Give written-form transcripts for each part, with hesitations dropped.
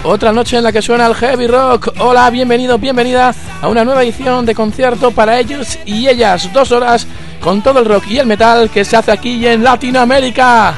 Otra noche en la que suena el heavy rock. Hola, bienvenido, bienvenida a una nueva edición de concierto para ellos y ellas. 2 horas con todo el rock y el metal que se hace aquí en Latinoamérica.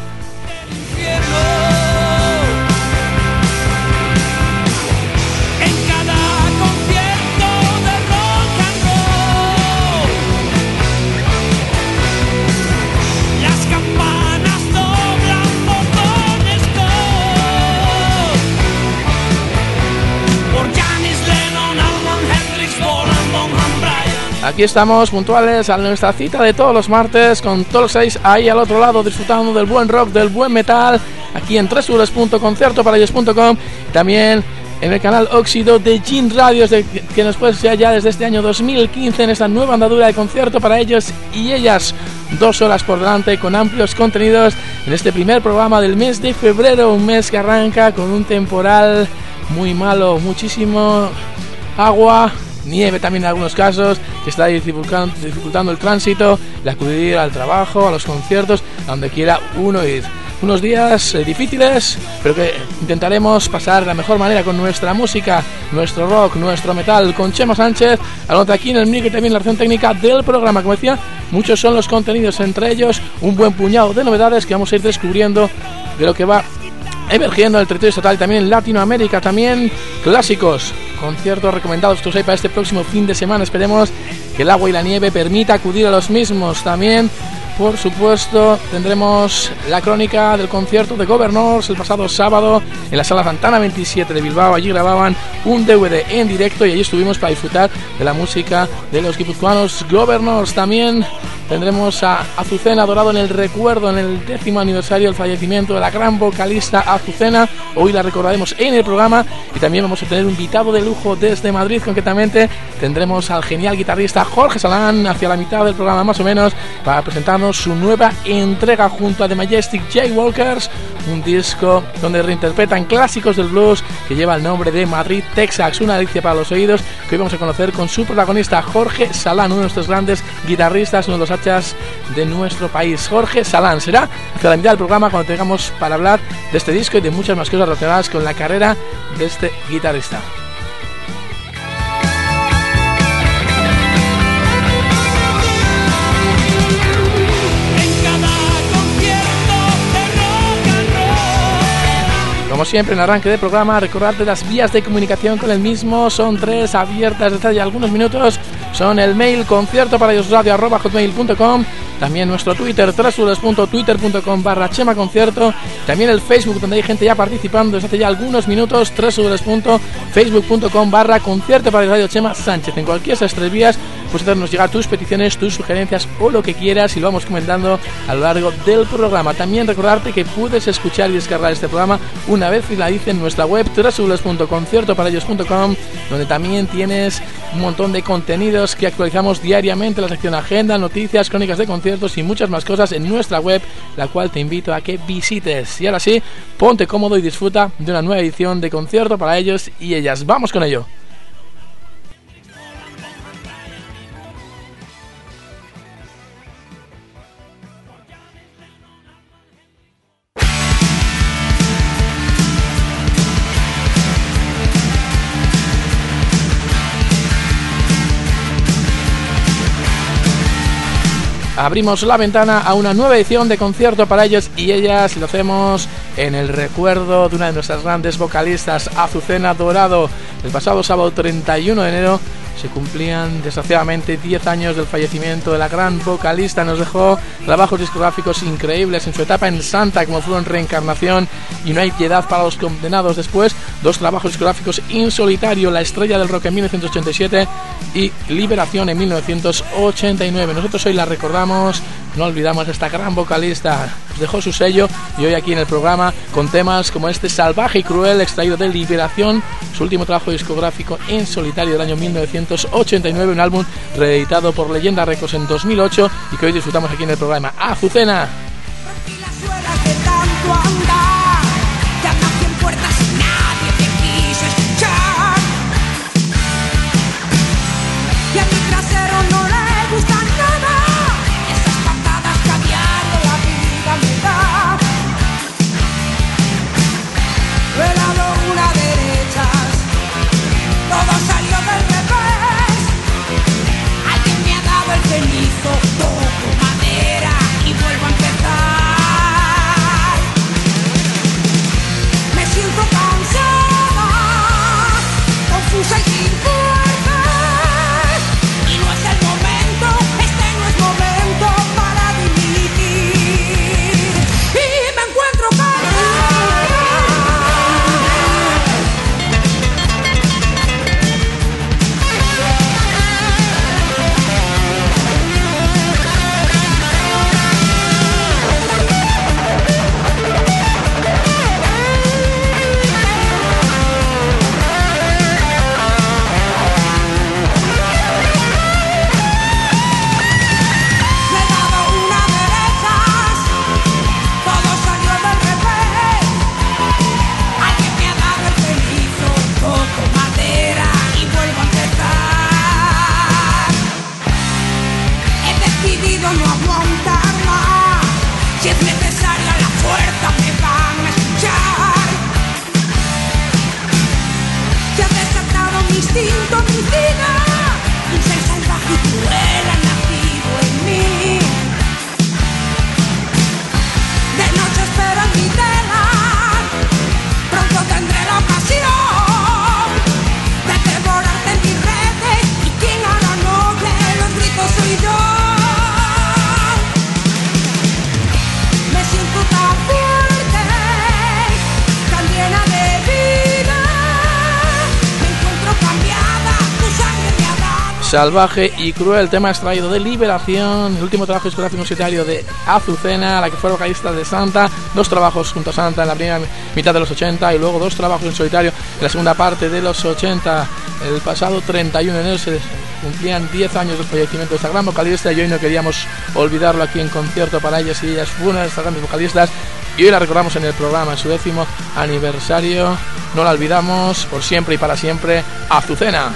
Aquí estamos puntuales a nuestra cita de todos los martes con todos los 6 ahí al otro lado disfrutando del buen rock, del buen metal, aquí en www.conciertoparellos.com, también en el canal Óxido de Gin Radio, que nos puede ser ya desde este año 2015 en esta nueva andadura de concierto para ellos y ellas. 2 horas por delante con amplios contenidos en este primer programa del mes de febrero, un mes que arranca con un temporal muy malo, muchísimo agua, nieve también en algunos casos, que está dificultando el tránsito, el acudir al trabajo, a los conciertos, a donde quiera uno ir. Unos días difíciles, pero que intentaremos pasar de la mejor manera con nuestra música, nuestro rock, nuestro metal, con Chema Sánchez, al otro aquí en el micro y también la versión técnica del programa. Como decía, muchos son los contenidos, entre ellos un buen puñado de novedades que vamos a ir descubriendo de lo que va emergiendo en el territorio estatal, también en Latinoamérica, también clásicos, conciertos recomendados para este próximo fin de semana. Esperemos que el agua y la nieve permita acudir a los mismos. También, por supuesto, tendremos la crónica del concierto de Governors el pasado sábado en la Sala Santana 27 de Bilbao. Allí grababan un DVD en directo y allí estuvimos para disfrutar de la música de los guipuzcoanos Governors. También tendremos a Azucena Dorado en el recuerdo, en el 10º aniversario del fallecimiento de la gran vocalista Azucena. Hoy la recordaremos en el programa y también vamos a tener un invitado de lujo desde Madrid. Concretamente tendremos al genial guitarrista Jorge Salán hacia la mitad del programa más o menos para presentarnos su nueva entrega junto a The Majestic Jaywalkers, un disco donde reinterpretan clásicos del blues que lleva el nombre de Madrid Texas, una delicia para los oídos que hoy vamos a conocer con su protagonista Jorge Salán, uno de nuestros grandes guitarristas, uno de los hachas de nuestro país. Jorge Salán será hacia la mitad del programa cuando tengamos para hablar de este disco y de muchas más cosas relacionadas con la carrera de este guitarrista. Como siempre, en el arranque del programa, recordarte las vías de comunicación con el mismo. Son 3 abiertas desde hace algunos minutos. Son el mail conciertoparayosradio@hotmail.com, también nuestro Twitter, www.twitter.com/chemaconcierto, también el Facebook, donde hay gente ya participando desde hace ya algunos minutos, www.facebook.com/conciertoparayosradio Chema Sánchez. En cualquiera de esas 3 vías puedes hacernos llegar tus peticiones, tus sugerencias o lo que quieras y lo vamos comentando a lo largo del programa. También recordarte que puedes escuchar y descargar este programa una vez finalice en nuestra web www.conciertoparellos.com, donde también tienes un montón de contenidos que actualizamos diariamente, la sección agenda, noticias, crónicas de conciertos y muchas más cosas en nuestra web, la cual te invito a que visites. Y ahora sí, ponte cómodo y disfruta de una nueva edición de Concierto para ellos y ellas. ¡Vamos con ello! Abrimos la ventana a una nueva edición de Concierto para ellos y ellas, y lo hacemos en el recuerdo de una de nuestras grandes vocalistas, Azucena Dorado. El pasado sábado 31 de enero se cumplían desgraciadamente 10 años del fallecimiento de la gran vocalista. Nos dejó trabajos discográficos increíbles en su etapa en Santa, como fueron Reencarnación y No hay piedad para los condenados. Después, 2 trabajos discográficos en solitario, La estrella del rock en 1987 y Liberación en 1989. Nosotros hoy la recordamos, no olvidamos a esta gran vocalista. Nos dejó su sello y hoy aquí en el programa con temas como este Salvaje y Cruel, extraído de Liberación, su último trabajo discográfico en solitario del año 1989, un álbum reeditado por Leyenda Records en 2008 y que hoy disfrutamos aquí en el programa. Azucena. Una de Si es necesaria la fuerza me van a escuchar. Se ha desatado mi instinto homicida, un ser salvaje y cruel ha nacido en mí. De noche espero en mi tela, pronto tendré la ocasión de devorarte en mis redes. Y quien hará noble los gritos soy yo. Me siento tan fuerte, tan llena de vida. Me encuentro cambiada, tu sangre me ha dado. Salvaje y cruel, tema extraído de Liberación, el último trabajo discográfico solitario de Azucena, la que fue vocalista de Santa, 2 trabajos junto a Santa en la primera mitad de los 80 y luego 2 trabajos en solitario en la segunda parte de los 80. El pasado 31 de enero se cumplían 10 años del fallecimiento de esta gran vocalista y hoy no queríamos olvidarlo aquí en concierto para ellas, y ellas fue una de estas grandes vocalistas y hoy la recordamos en el programa en su 10º aniversario. No la olvidamos por siempre y para siempre, Azucena.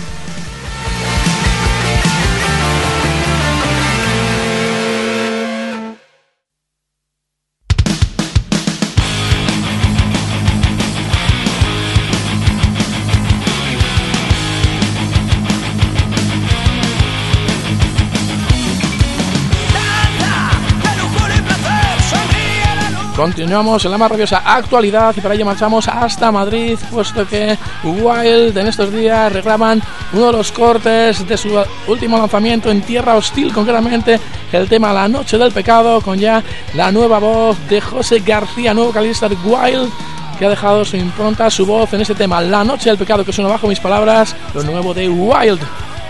Continuamos en la más rabiosa actualidad y para ello marchamos hasta Madrid, puesto que Wild en estos días regraban uno de los cortes de su último lanzamiento en Tierra Hostil, concretamente el tema La Noche del Pecado, con ya la nueva voz de José García, nuevo vocalista de Wild, que ha dejado su impronta, su voz en este tema La Noche del Pecado, que suena bajo mis palabras, lo nuevo de Wild.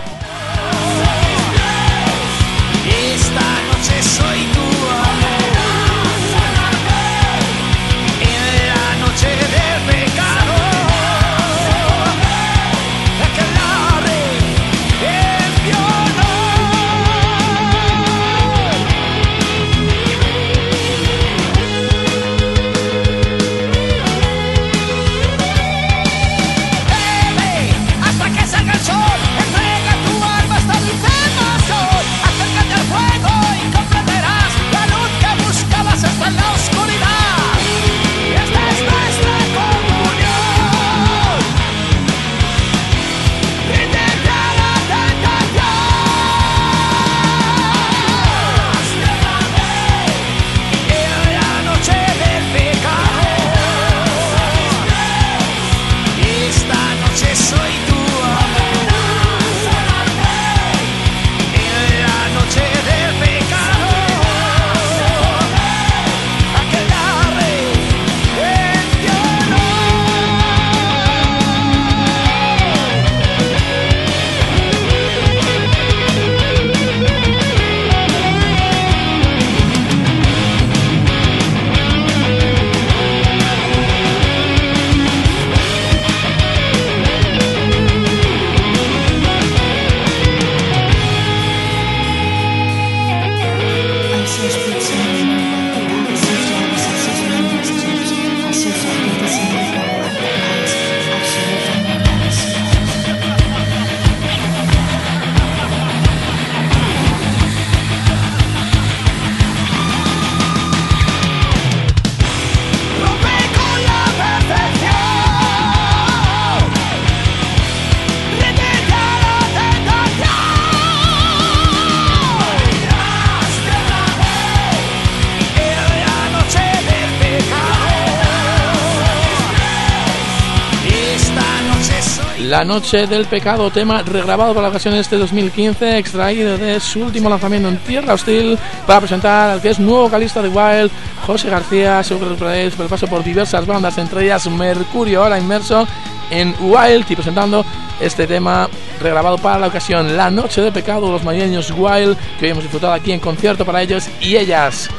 La Noche del Pecado, tema regrabado para la ocasión de este 2015, extraído de su último lanzamiento en Tierra Hostil, para presentar al que es nuevo vocalista de Wild, José García. Seguro que recordaréis por el paso por diversas bandas, entre ellas Mercurio, ahora inmerso en Wild, y presentando este tema regrabado para la ocasión, La Noche del Pecado, los madrileños Wild, que hoy hemos disfrutado aquí en concierto para ellos y ellas.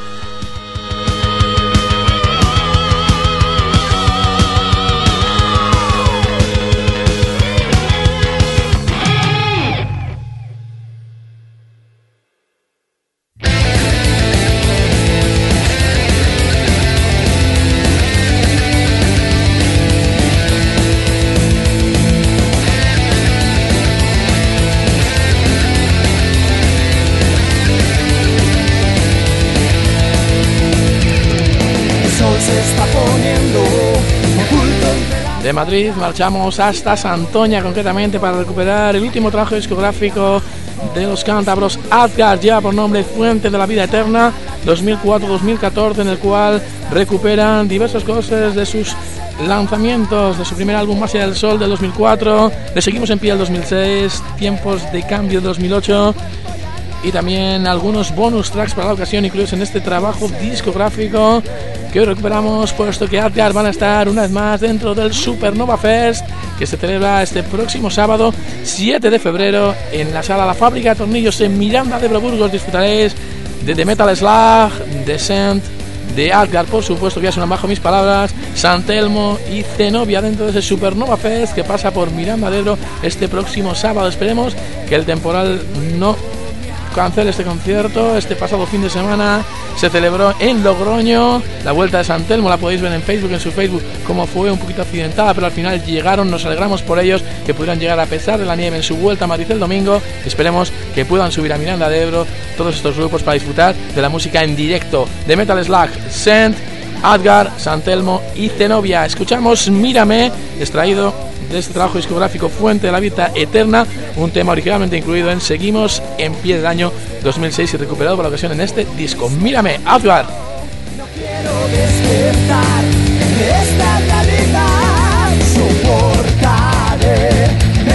De Madrid marchamos hasta Santoña, concretamente para recuperar el último trabajo discográfico de los cántabros Adgar, lleva por nombre Fuente de la Vida Eterna 2004-2014, en el cual recuperan diversas cosas de sus lanzamientos, de su primer álbum Más allá del Sol del 2004, Le seguimos en pie del 2006, Tiempos de cambio del 2008, y también algunos bonus tracks para la ocasión incluidos en este trabajo discográfico que hoy recuperamos, puesto que Adgar van a estar una vez más dentro del Supernova Fest, que se celebra este próximo sábado 7 de febrero en la sala La Fábrica de Tornillos en Miranda de Ebro, Burgos. Disfrutaréis de The Metal Slug, Descent, de Adgar, por supuesto, que ya suenan bajo mis palabras, San Telmo y Zenobia dentro de ese Supernova Fest que pasa por Miranda de Ebro este próximo sábado. Esperemos que el temporal no cancele este concierto. Este pasado fin de semana se celebró en Logroño la Vuelta de San Telmo, la podéis ver en Facebook, en su Facebook, como fue un poquito accidentada, pero al final llegaron, nos alegramos por ellos, que pudieran llegar a pesar de la nieve en su vuelta a Madrid el domingo. Esperemos que puedan subir a Miranda de Ebro todos estos grupos para disfrutar de la música en directo de Metal Slug, Sent, Adgar, San Telmo y Zenobia. Escuchamos Mírame, extraído de este trabajo discográfico Fuente de la Vida Eterna, un tema originalmente incluido en Seguimos en pie del año 2006 y recuperado por la ocasión en este disco. Mírame, Adgar. No quiero despertar de esta realidad, soportaré, me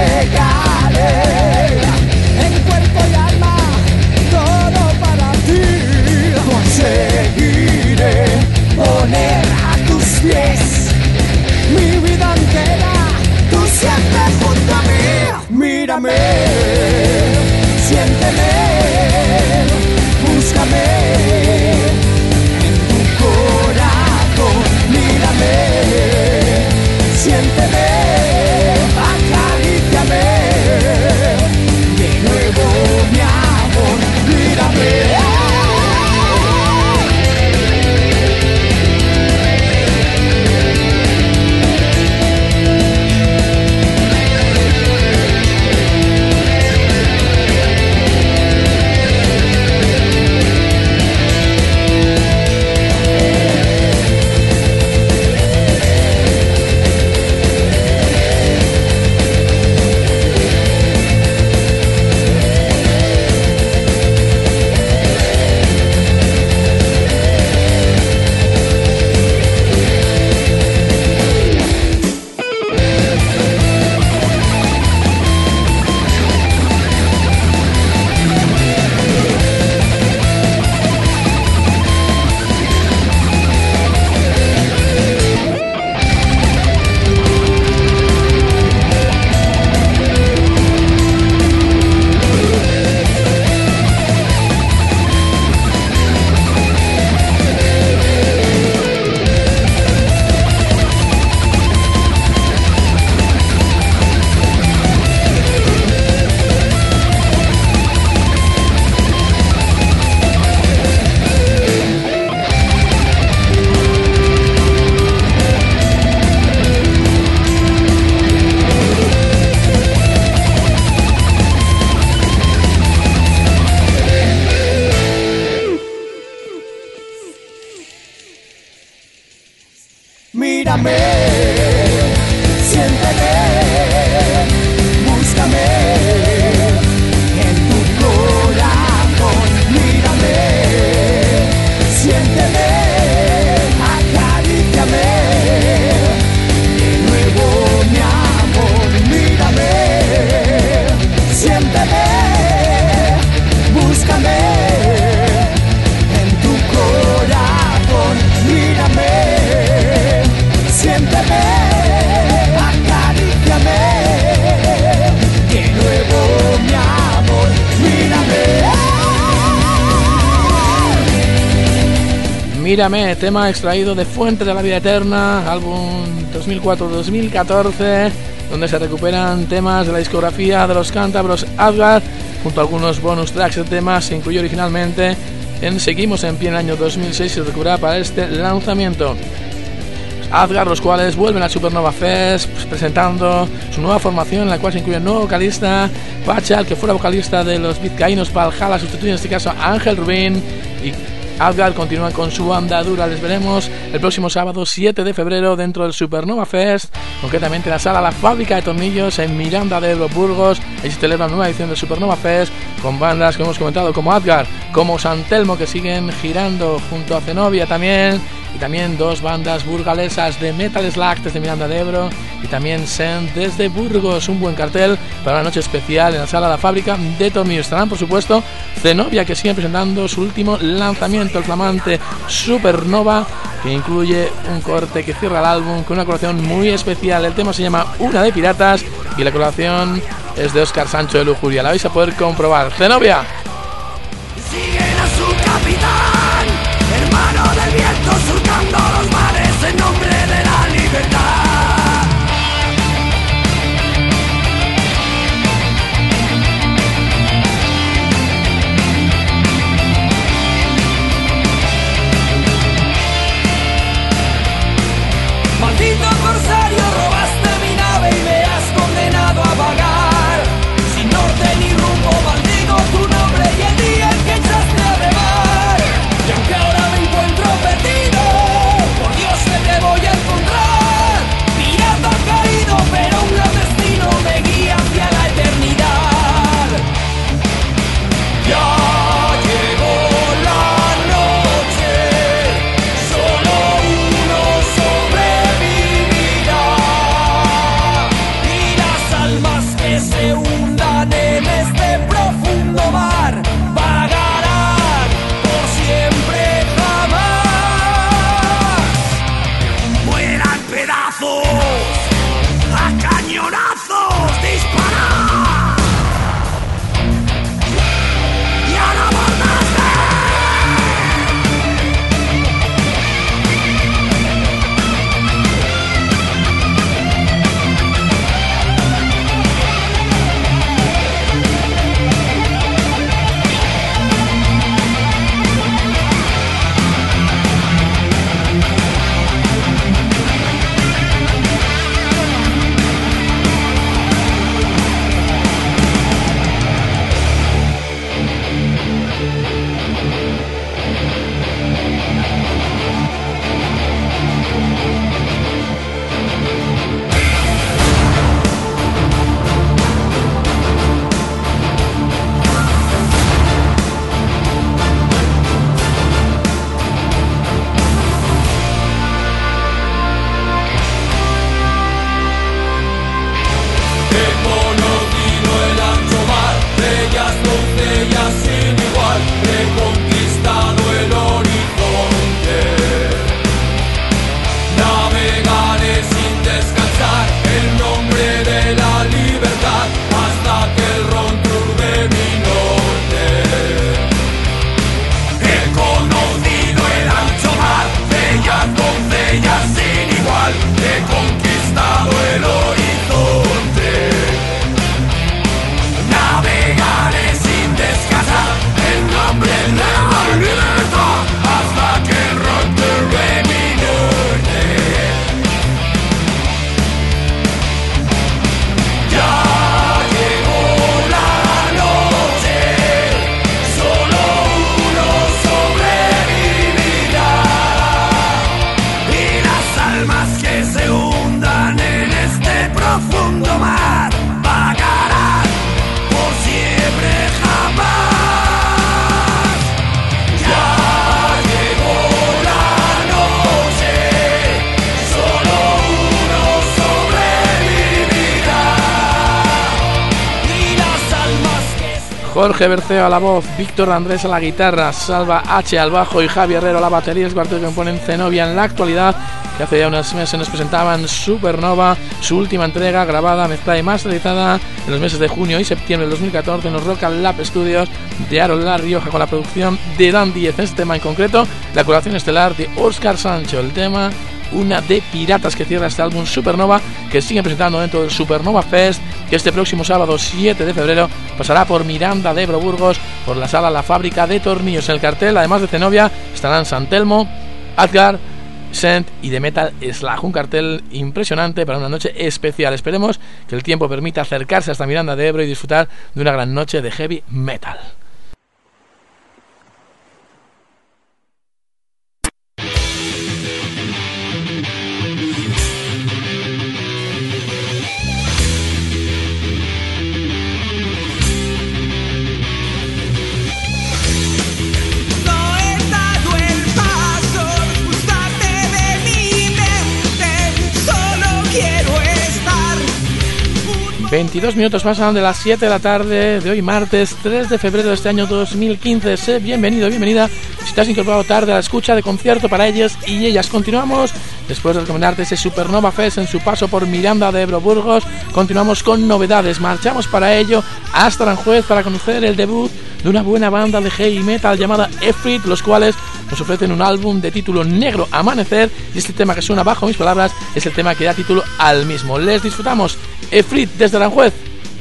entregaré en cuerpo y alma, todo para ti. Conseguiré poner a tus pies mi vida entera, tú siempre junto a mí. Mírame, siénteme, búscame en tu corazón. Mírame, siénteme, acaríciame de nuevo, mi amor. Mírame. Mírame, siénteme, búscame en tu corazón. Mírame, siénteme, acaríciame de nuevo, mi amor. Mírame, siénteme, búscame en tu corazón. Mírame, siénteme, acaríciame de nuevo, mi amor. Mírame. Mírame, tema extraído de Fuente de la Vida Eterna, álbum 2004-2014, donde se recuperan temas de la discografía de los cántabros Adgar, junto a algunos bonus tracks. El tema se incluyó originalmente en Seguimos en pie en el año 2006 y recupera para este lanzamiento. Adgar, los cuales vuelven al Supernova Fest, pues, presentando su nueva formación, en la cual se incluye el nuevo vocalista Pachal, que fuera vocalista de los vizcaínos Valhalla, sustituye en este caso a Ángel Rubín, y Adgar continúan con su andadura. Les veremos el próximo sábado 7 de febrero dentro del Supernova Fest, concretamente en la sala La Fábrica de Tornillos en Miranda de Ebro, Burgos. Ahí se celebra una nueva edición del Supernova Fest con bandas que hemos comentado como Adgar, como San Telmo, que siguen girando junto a Zenobia también, y también dos bandas burgalesas de Metal Slug desde Miranda de Ebro y también Sent desde Burgos. Un buen cartel para una noche especial en la sala La Fábrica de Tornillos. Estarán, por supuesto, Zenobia, que sigue presentando su último lanzamiento, el flamante Supernova, que incluye un corte que cierra el álbum con una colaboración muy especial. El tema se llama Una de Piratas y la colaboración es de Óscar Sancho de Lujuria. La vais a poder comprobar. Zenobia. Siguen a su capitán, hermano del viento, surcando los mares en nombre de la libertad. Maldito corsario, robaste mi nave y me has condenado a vagar sin norte ni rumbo. Maldigo tu nombre y el día en que echaste a remar. Y aunque ahora me encuentro perdido, por Dios que te voy a encontrar. Pirata caído, pero un gran destino me guía hacia la eternidad. Ya llegó la noche, solo uno sobrevivirá. Y las almas que se hundan en este profundo mar vagarán por siempre jamás. Mueran pedazos, a cañonazos disparar. Y a la Jorge Berceo a la voz, Víctor Andrés a la guitarra, Salva H al bajo y Javi Herrero a la batería. Es cuarteto que componen Zenobia en la actualidad, que hace ya unos meses nos presentaban Supernova, su última entrega grabada, mezclada y masterizada en los meses de junio y septiembre del 2014 en los Rock and Lab Studios de Aro La Rioja, con la producción de Dan Díez. En este tema en concreto, la colaboración estelar de Óscar Sancho, el tema Una de Piratas, que cierra este álbum Supernova, que siguen presentando dentro del Supernova Fest, que este próximo sábado 7 de febrero pasará por Miranda de Ebro, Burgos, por la sala La Fábrica de Tornillos. En el cartel, además de Zenobia, estarán San Telmo, Adgar, Sent y The Metal Slug. Un cartel impresionante para una noche especial. Esperemos que el tiempo permita acercarse hasta Miranda de Ebro y disfrutar de una gran noche de heavy metal. 22 minutos pasan de las 7 de la tarde de hoy martes 3 de febrero de este año 2015. Sé bienvenido, bienvenida si te has incorporado tarde a la escucha de Concierto para ellos y ellas. Continuamos después de recomendarte ese Supernova Fest en su paso por Miranda de Ebro, Burgos. Continuamos con novedades, marchamos para ello hasta Aranjuez para conocer el debut de una buena banda de heavy metal llamada Efrit, los cuales nos ofrecen un álbum de título Negro Amanecer, y este tema que suena bajo mis palabras es el tema que da título al mismo. Les disfrutamos. Efrit desde Aranjuez.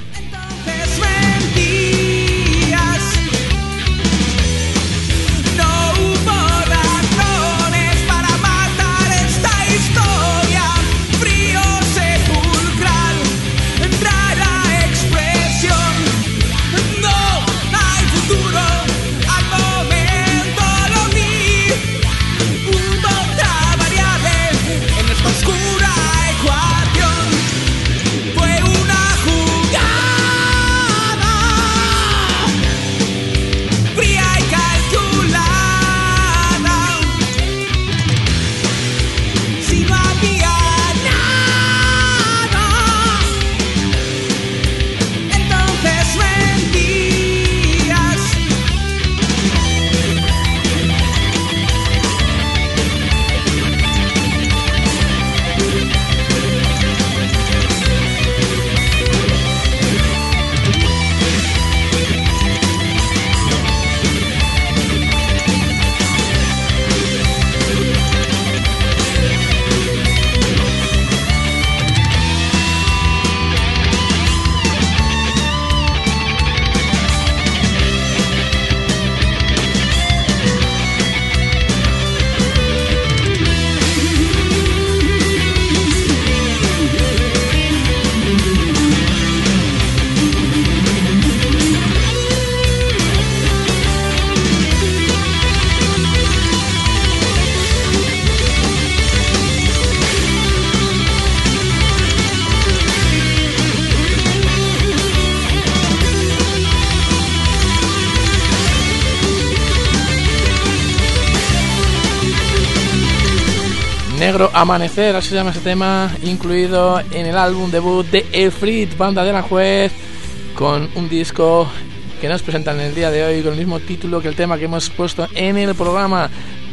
Negro Amanecer, así se llama ese tema, incluido en el álbum debut de Efrit, banda de Aranjuez, con un disco que nos presentan en el día de hoy con el mismo título que el tema que hemos puesto en el programa.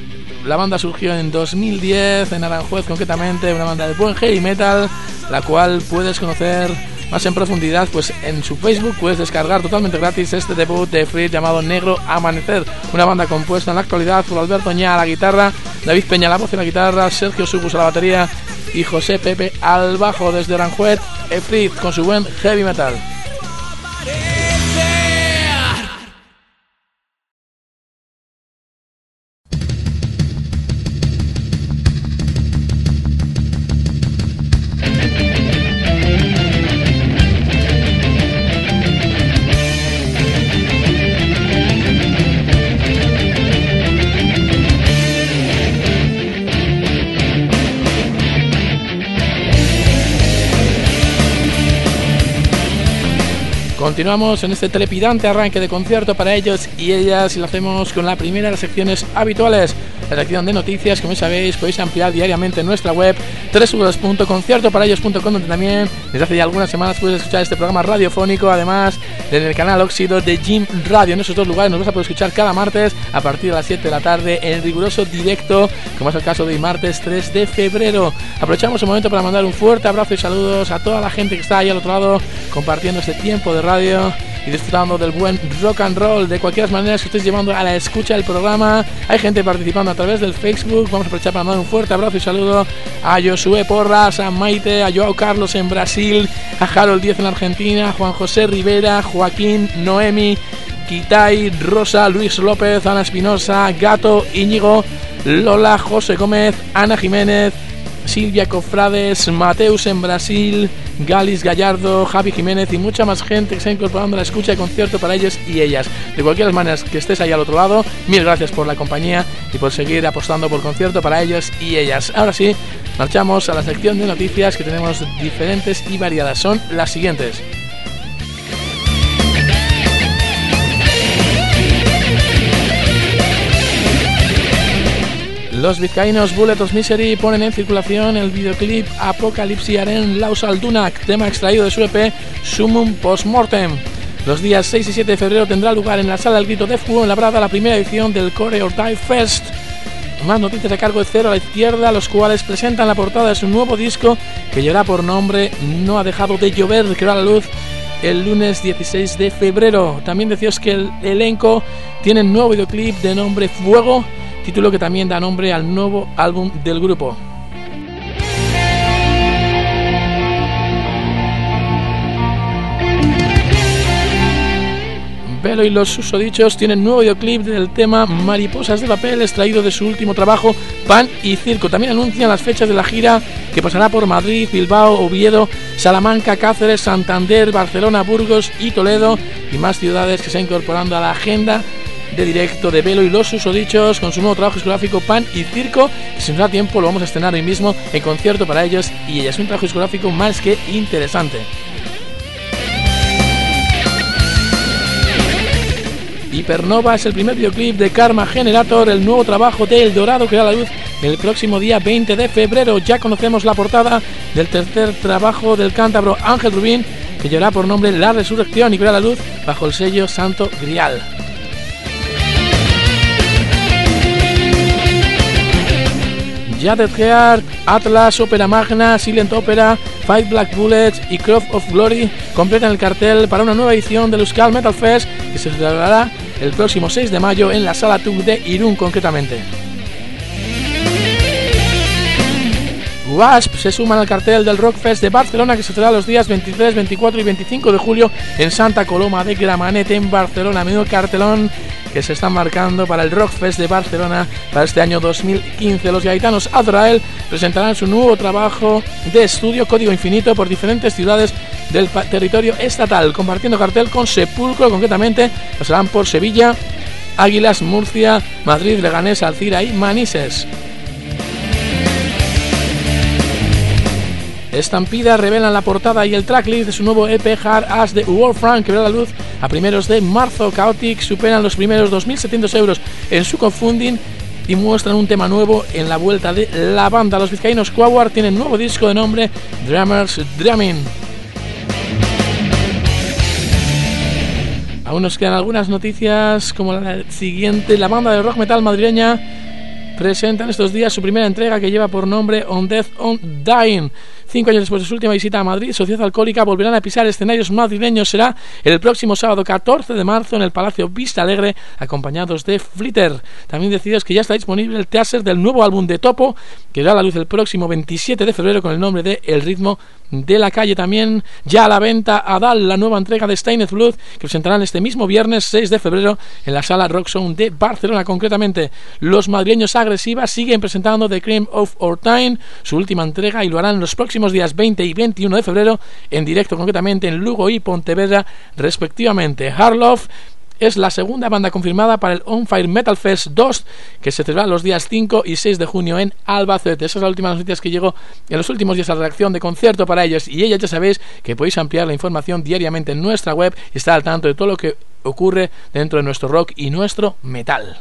La banda surgió en 2010 en Aranjuez, concretamente una banda de buen heavy metal, la cual puedes conocer más en profundidad pues en su Facebook. Puedes descargar totalmente gratis este debut de Efrit llamado Negro Amanecer, una banda compuesta en la actualidad por Alberto Ña a la guitarra, David Peña a la voz y la guitarra, Sergio Subus a la batería y José Pepe al bajo. Desde Aranjuez, Efrit con su buen heavy metal. Continuamos en este trepidante arranque de Concierto para ellos y ellas, y lo hacemos con la primera de las secciones habituales, la sección de noticias. Como sabéis, podéis ampliar diariamente en nuestra web www.conciertoparaellos.com, donde también desde hace ya algunas semanas puedes escuchar este programa radiofónico, además en el canal Óxido de Jim Radio. En esos dos lugares nos vas a poder escuchar cada martes a partir de las 7 de la tarde en riguroso directo, como es el caso de hoy martes 3 de febrero. Aprovechamos el momento para mandar un fuerte abrazo y saludos a toda la gente que está ahí al otro lado compartiendo este tiempo de radio y disfrutando del buen rock and roll. De cualquier manera, que estéis llevando a la escucha del programa, hay gente participando a través del Facebook. Vamos a aprovechar para mandar un fuerte abrazo y saludo a Josué Porras, a Maite, a Joao Carlos en Brasil, a Harold 10 en Argentina, a Juan José Rivera, Joaquín, Noemi, Kitay, Rosa, Luis López, Ana Espinosa, Gato, Íñigo, Lola, José Gómez, Ana Jiménez, Silvia Cofrades, Mateus en Brasil, Galis Gallardo, Javi Jiménez y mucha más gente que se ha incorporado a la escucha de Concierto para ellos y ellas. De cualquier manera que estés ahí al otro lado, mil gracias por la compañía y por seguir apostando por Concierto para ellos y ellas. Ahora sí, marchamos a la sección de noticias, que tenemos diferentes y variadas. Son las siguientes. Los vizcaínos Bullet of Misery ponen en circulación el videoclip Apocalypsiaren Lausaldunak, tema extraído de su EP Summum Postmortem. Los días 6 y 7 de febrero tendrá lugar en la Sala del Grito de Fuego en Labrada la primera edición del Core or Die Fest. Más noticias a cargo de Cero a la Izquierda, los cuales presentan la portada de su nuevo disco que llevará por nombre No ha dejado de llover, que verá la luz el lunes 16 de febrero. También deciros que el elenco tiene un nuevo videoclip de nombre Fuego, título que también da nombre al nuevo álbum del grupo. Velo y los susodichos tienen nuevo videoclip del tema Mariposas de papel, extraído de su último trabajo Pan y Circo. También anuncian las fechas de la gira que pasará por Madrid, Bilbao, Oviedo, Salamanca, Cáceres, Santander, Barcelona, Burgos y Toledo, y más ciudades que se han incorporando a la agenda de directo de Velo y los susodichos con su nuevo trabajo discográfico Pan y Circo, que si nos da tiempo lo vamos a estrenar hoy mismo en concierto para ellos y ellas. Un trabajo discográfico más que interesante. Hypernova es el primer videoclip de Karma Generator, el nuevo trabajo de El Dorado que da la luz el próximo día 20 de febrero. Ya conocemos la portada del tercer trabajo del cántabro Ángel Rubín, que llevará por nombre La Resurrección y verá la luz bajo el sello Santo Grial. Jaded Heart, Atlas, Ópera Magna, Silent Opera, Five Black Bullets y Cross of Glory completan el cartel para una nueva edición del Euskal Metal Fest que se celebrará el próximo 6 de mayo en la Sala TUC de Irún concretamente. Wasp se suman al cartel del Rockfest de Barcelona que se celebrará los días 23, 24 y 25 de julio en Santa Coloma de Gramenet en Barcelona. Menudo cartelón que se están marcando para el Rockfest de Barcelona para este año 2015. Los gaitanos Azrael presentarán su nuevo trabajo de estudio Código Infinito por diferentes ciudades del territorio estatal, compartiendo cartel con Sepulcro. Concretamente pasarán por Sevilla, Águilas, Murcia, Madrid, Leganés, Alcira y Manises. Estampida revelan la portada y el tracklist de su nuevo EP Hard As de Wolfram, que verá la luz a primeros de marzo. Chaotic superan los primeros 2.700 euros en su crowdfunding y muestran un tema nuevo en la vuelta de la banda. Los vizcaínos Quawar tienen nuevo disco de nombre Drummers Drumming. Aún nos quedan algunas noticias como la siguiente. La banda de rock metal madrileña presentan estos días su primera entrega que lleva por nombre On Death On Dying. 5 años después de su última visita a Madrid, Sociedad Alcohólica volverán a pisar escenarios madrileños. Será el próximo sábado 14 de marzo en el Palacio Vista Alegre, acompañados de Flitter. También deciros que ya está disponible el teaser del nuevo álbum de Topo, que dará a la luz el próximo 27 de febrero con el nombre de El Ritmo de la Calle. También ya a la venta Adal, la nueva entrega de Stained Blood, que presentarán este mismo viernes 6 de febrero en la Sala Rock Zone de Barcelona. Concretamente, los madrileños Agresivas siguen presentando The Cream of Our Time, su última entrega, y lo harán los próximos días 20 y 21 de febrero en directo, concretamente en Lugo y Pontevedra respectivamente. Harloff es la segunda banda confirmada para el On Fire Metal Fest 2, que se celebrará los días 5 y 6 de junio en Albacete. Esas son las últimas noticias que llegó en los últimos días a la redacción de Concierto para ellos y ellas. Ya sabéis que podéis ampliar la información diariamente en nuestra web y estar al tanto de todo lo que ocurre dentro de nuestro rock y nuestro metal.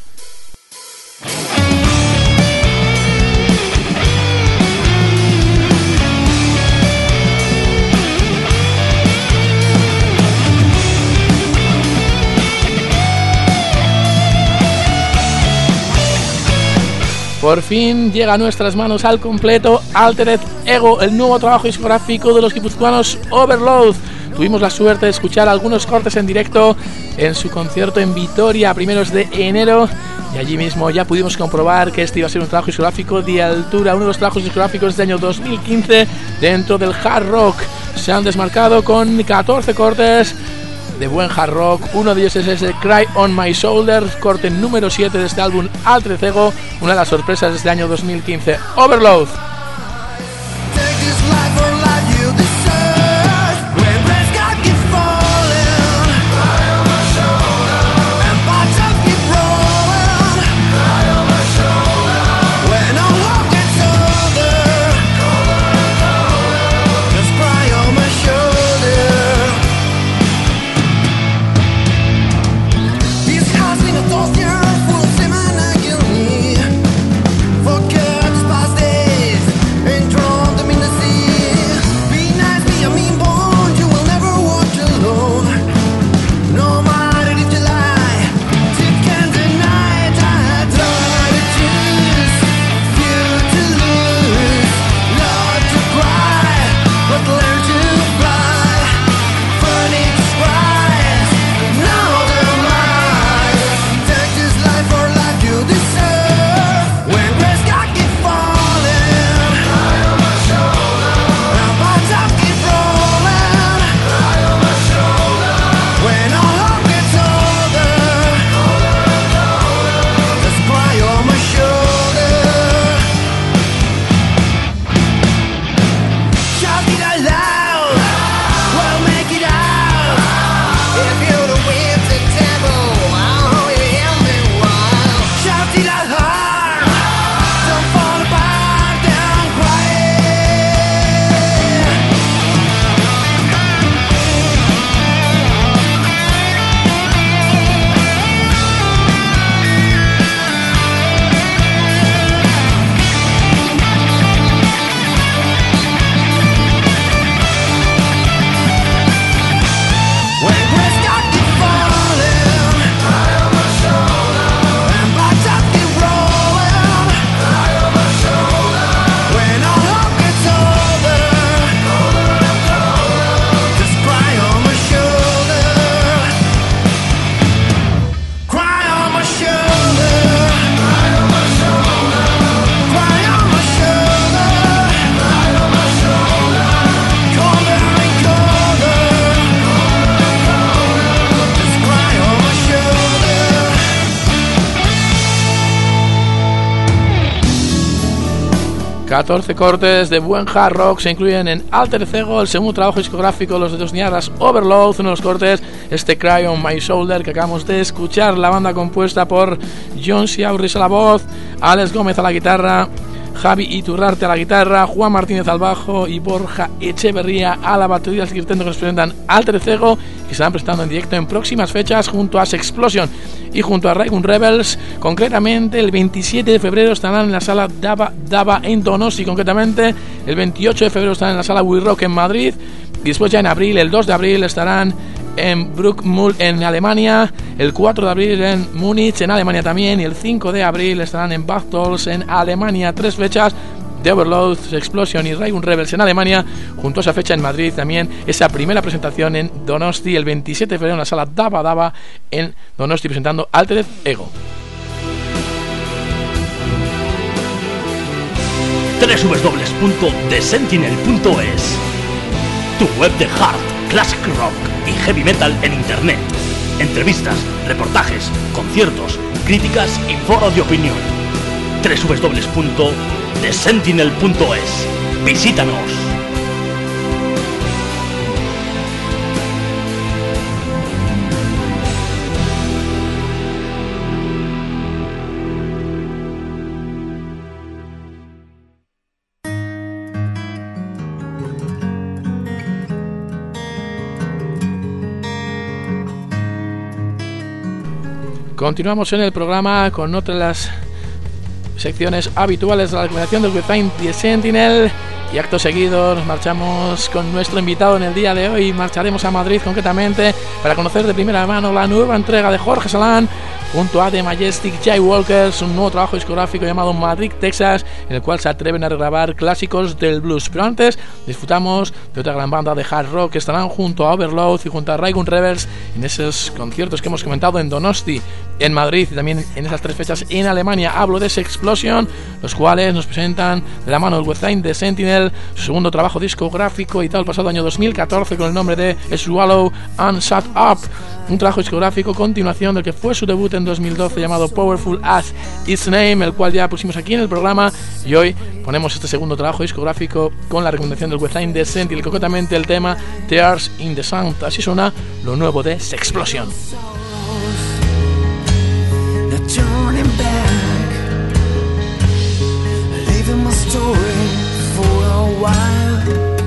Por fin llega a nuestras manos al completo Altered Ego, el nuevo trabajo discográfico de los guipuzcoanos Overload. Tuvimos la suerte de escuchar algunos cortes en directo en su concierto en Vitoria a primeros de enero y allí mismo ya pudimos comprobar que este iba a ser un trabajo discográfico de altura, uno de los trabajos discográficos del año 2015 dentro del hard rock. Se han desmarcado con 14 cortes de buen hard rock. Uno de ellos es ese Cry on My Shoulder, corte número 7 de este álbum Altered Ego, una de las sorpresas de este año 2015. Overload. ...14 cortes de buen hard rock se incluyen en Alter Ego, el segundo trabajo discográfico de los Dos Niagras, Overload. Uno de los cortes, este Cry on My Shoulder que acabamos de escuchar, la banda compuesta por John Ciaurris a la voz, Alex Gómez a la guitarra, Javi Iturrarte a la guitarra, Juan Martínez al bajo y Borja Echeverría a la batería, que nos presentan Alter Ego, que se van presentando en directo en próximas fechas junto a Sexplosion y junto a Raigun Rebels. Concretamente el 27 de febrero estarán en la sala Daba en Donosti, concretamente el 28 de febrero estarán en la sala We Rock en Madrid, y después ya en abril, el 2 de abril estarán en Bruckmühl en Alemania, el 4 de abril en Múnich en Alemania también, y el 5 de abril estarán en Bachtols en Alemania. 3 fechas de Overload, Explosion y Raigun Rebels en Alemania, junto a esa fecha en Madrid también esa primera presentación en Donosti el 27 de febrero en la sala Daba en Donosti, presentando Altered Ego. www.thesentinel.es, tu web de hard, classic rock y heavy metal en internet. Entrevistas, reportajes, conciertos, críticas y foros de opinión. www.thesentinel.es. Visítanos. Continuamos en el programa con otra de las secciones habituales de la recomendación del website The Sentinel, y acto seguido nos marchamos con nuestro invitado en el día de hoy. Marcharemos a Madrid concretamente para conocer de primera mano la nueva entrega de Jorge Salán junto a The Majestic Jaywalkers, un nuevo trabajo discográfico llamado Madrid, Texas, en el cual se atreven a regrabar clásicos del blues. Pero antes disfrutamos de otra gran banda de hard rock que estarán junto a Overload y junto a Raigun Rebels en esos conciertos que hemos comentado en Donosti, en Madrid, y también en esas 3 fechas en Alemania. Hablo de Sexplosion, los cuales nos presentan de la mano del website The Sentinel su segundo trabajo discográfico, editado el pasado año 2014 con el nombre de Swallow and Shut Up, un trabajo discográfico continuación del que fue su debut en 2012 llamado Powerful as Its Name, el cual ya pusimos aquí en el programa, y hoy ponemos este segundo trabajo discográfico con la recomendación del website The Sentinel, concretamente el tema Tears in the Sun. Así suena lo nuevo de Sexplosion. Turning back, leaving my story for a while.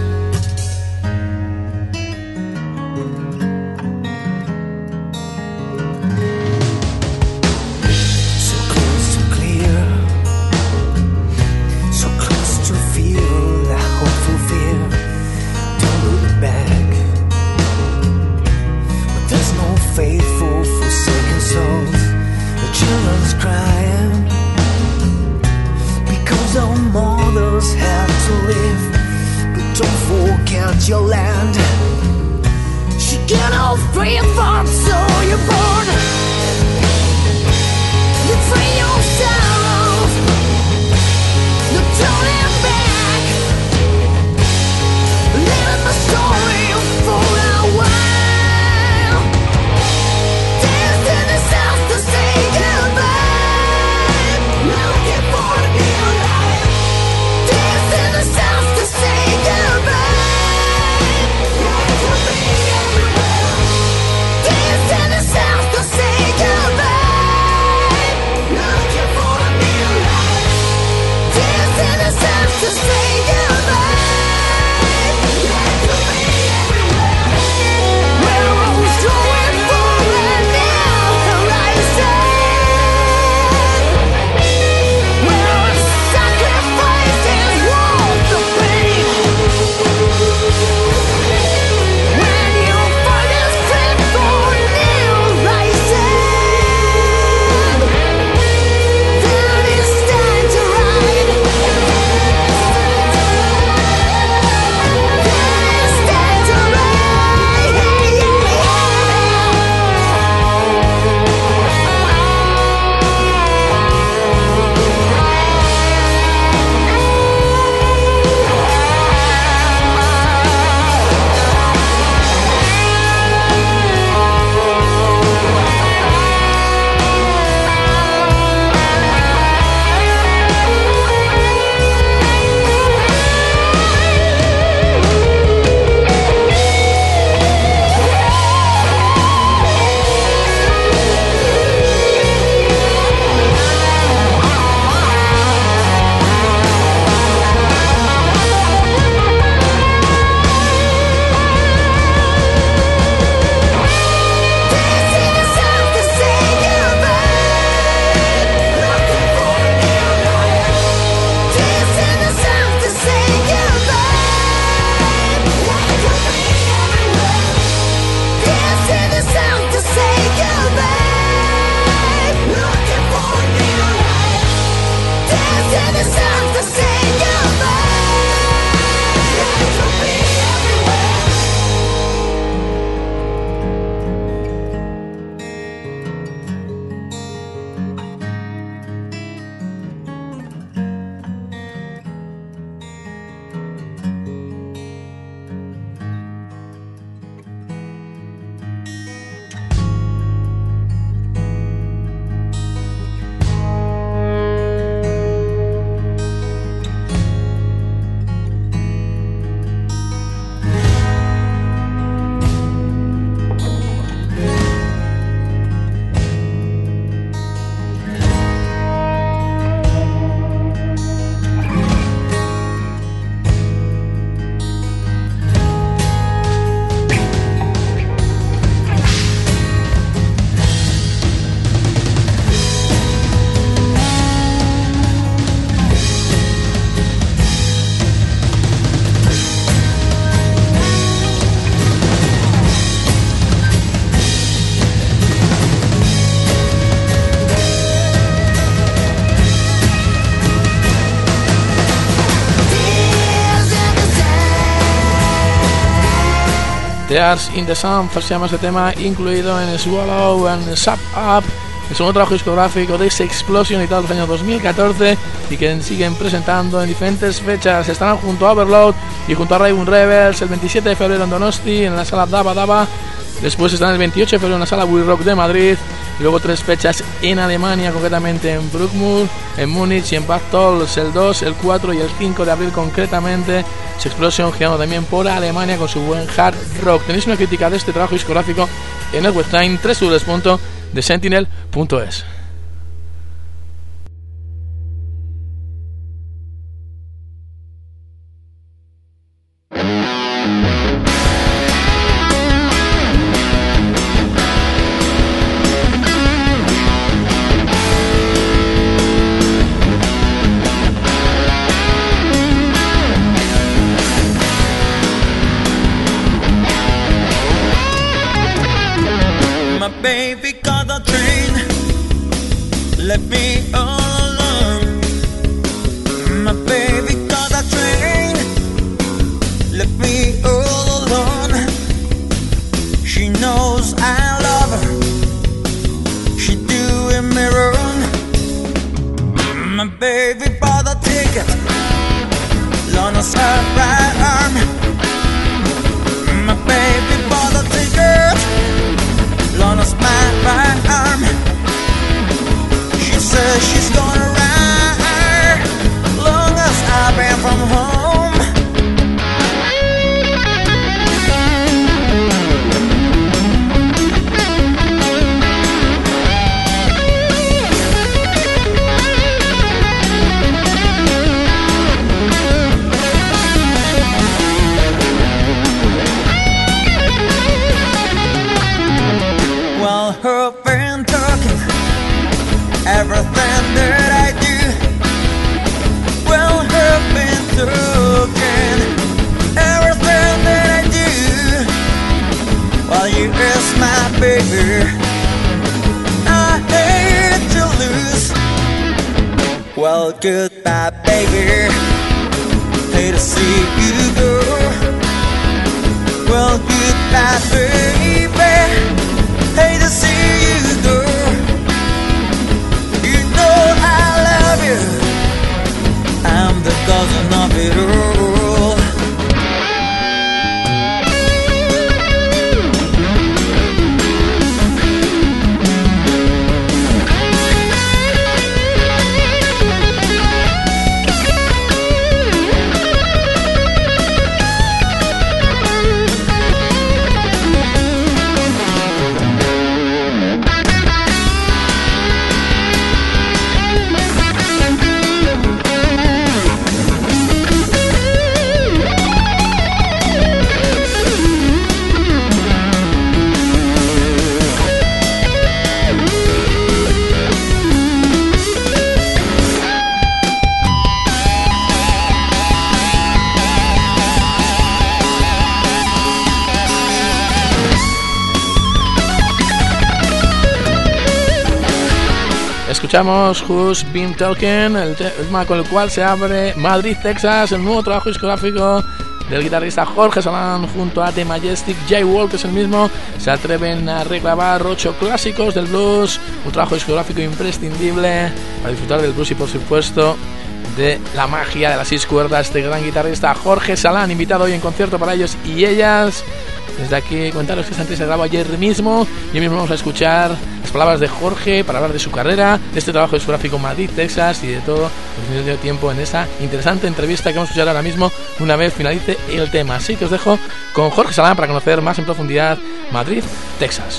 So close to clear, so close to feel that hopeful fear. Don't look back, but there's no faithful forsaken souls. Children's crying because our mothers have to live. But don't forget your land. She cannot free from, so you're born. You free yourself. No turning back. Living my story for a while. Dance in the south to say goodbye. Looking for a new life. Dance in the south to say goodbye. Want to be everywhere. Dance in the south to say goodbye. Looking for a new life. Dance in the south to Tears in the Sun, se llama ese tema, incluido en Swallow and Sap Up, el segundo trabajo discográfico de Sexplosion, editado en el año 2014 y que siguen presentando en diferentes fechas. Estarán junto a Overload y junto a Raven Rebels el 27 de febrero en Donosti, en la sala Daba Daba. Después estarán el 28 de febrero en la sala We Rock de Madrid. Y luego 3 fechas en Alemania, concretamente en Bruckmühl, en Múnich y en Bad Tölz, el 2, el 4 y el 5 de abril concretamente. Sexplosion girando también por Alemania con su buen hard rock. Tenéis una crítica de este trabajo discográfico en el website www.thesentinel.es. Baby got a train, left me all alone. My baby got a train, left me all alone. She knows I love her, she doing me wrong. My baby bought a ticket, lost her right arm. My baby bought a ticket, lost my right arm. She says she's gonna ride long as I've been from home. Well, her been talking everything that I do. Well, her been talking everything that I do. While you is my baby, I hate to lose. Well, goodbye, baby, hate to see you go. Well, goodbye, baby, hate to see you go. You know I love you, I'm the cousin of it all. Escuchamos Who's Been Talking, el tema con el cual se abre Madrid, Texas, el nuevo trabajo discográfico del guitarrista Jorge Salán junto a The Majestic J-Walk, que es el mismo. Se atreven a regrabar 8 clásicos del blues, un trabajo discográfico imprescindible para disfrutar del blues y, por supuesto, de la magia de las 6 cuerdas de gran guitarrista Jorge Salán, invitado hoy en concierto para ellos y ellas. Desde aquí comentaros que esta entrevista se grabó ayer mismo y hoy mismo vamos a escuchar las palabras de Jorge para hablar de su carrera, de este trabajo discográfico Madrid, Texas y de todo lo que nos dio tiempo en esa interesante entrevista que vamos a escuchar ahora mismo una vez finalice el tema. Así que os dejo con Jorge Salán para conocer más en profundidad Madrid, Texas.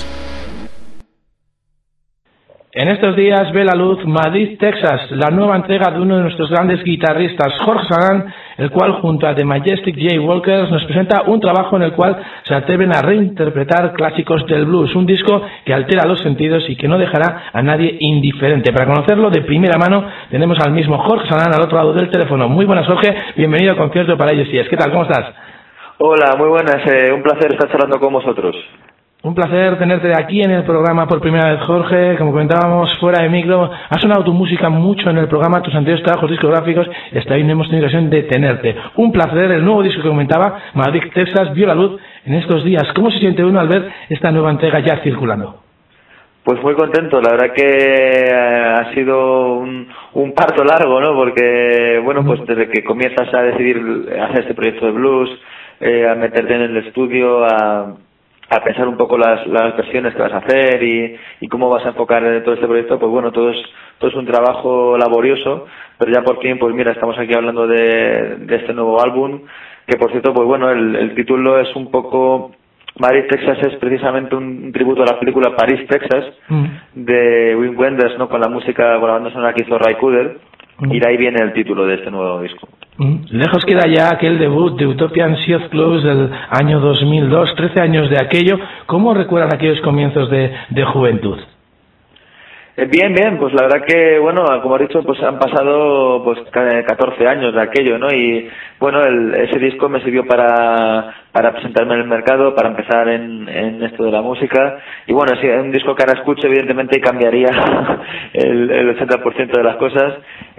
En estos días ve la luz Madrid, Texas, la nueva entrega de uno de nuestros grandes guitarristas, Jorge Salán, el cual junto a The Majestic J-Walkers nos presenta un trabajo en el cual se atreven a reinterpretar clásicos del blues, un disco que altera los sentidos y que no dejará a nadie indiferente. Para conocerlo de primera mano tenemos al mismo Jorge Salán al otro lado del teléfono. Muy buenas, Jorge, bienvenido al concierto para ellos y es. ¿Qué tal? ¿Cómo estás? Hola, muy buenas, un placer estar charlando con vosotros. Un placer tenerte aquí en el programa por primera vez, Jorge. Como comentábamos fuera de micro, ha sonado tu música mucho en el programa, tus anteriores trabajos discográficos, y hasta hoy no hemos tenido ocasión de tenerte. Un placer, el nuevo disco que comentaba, Madrid, Texas, vio la luz en estos días. ¿Cómo se siente uno al ver esta nueva entrega ya circulando? Pues muy contento, la verdad que ha sido un parto largo, ¿no? Porque, bueno, pues desde que comienzas a decidir hacer este proyecto de blues, a meterte en el estudio, a pensar un poco las versiones que vas a hacer y cómo vas a enfocar todo este proyecto, pues bueno, todo es un trabajo laborioso, pero ya por fin, pues mira, estamos aquí hablando de este nuevo álbum, que por cierto, pues bueno, el título es un poco... Madrid, Texas es precisamente un tributo a la película París, Texas, de Wim Wenders, ¿no? Con la banda sonora que hizo Ray Cooder, y de ahí viene el título de este nuevo disco. Lejos queda ya aquel debut de Utopian Youth Club del año 2002, 13 años de aquello. ¿Cómo recuerdan aquellos comienzos de juventud? Bien, pues la verdad que, bueno, como has dicho, pues han pasado pues 14 años de aquello, ¿no? Y bueno, ese disco me sirvió para presentarme en el mercado, para empezar en esto de la música. Y bueno, es un disco que ahora escucho, evidentemente, y cambiaría el 80% de las cosas.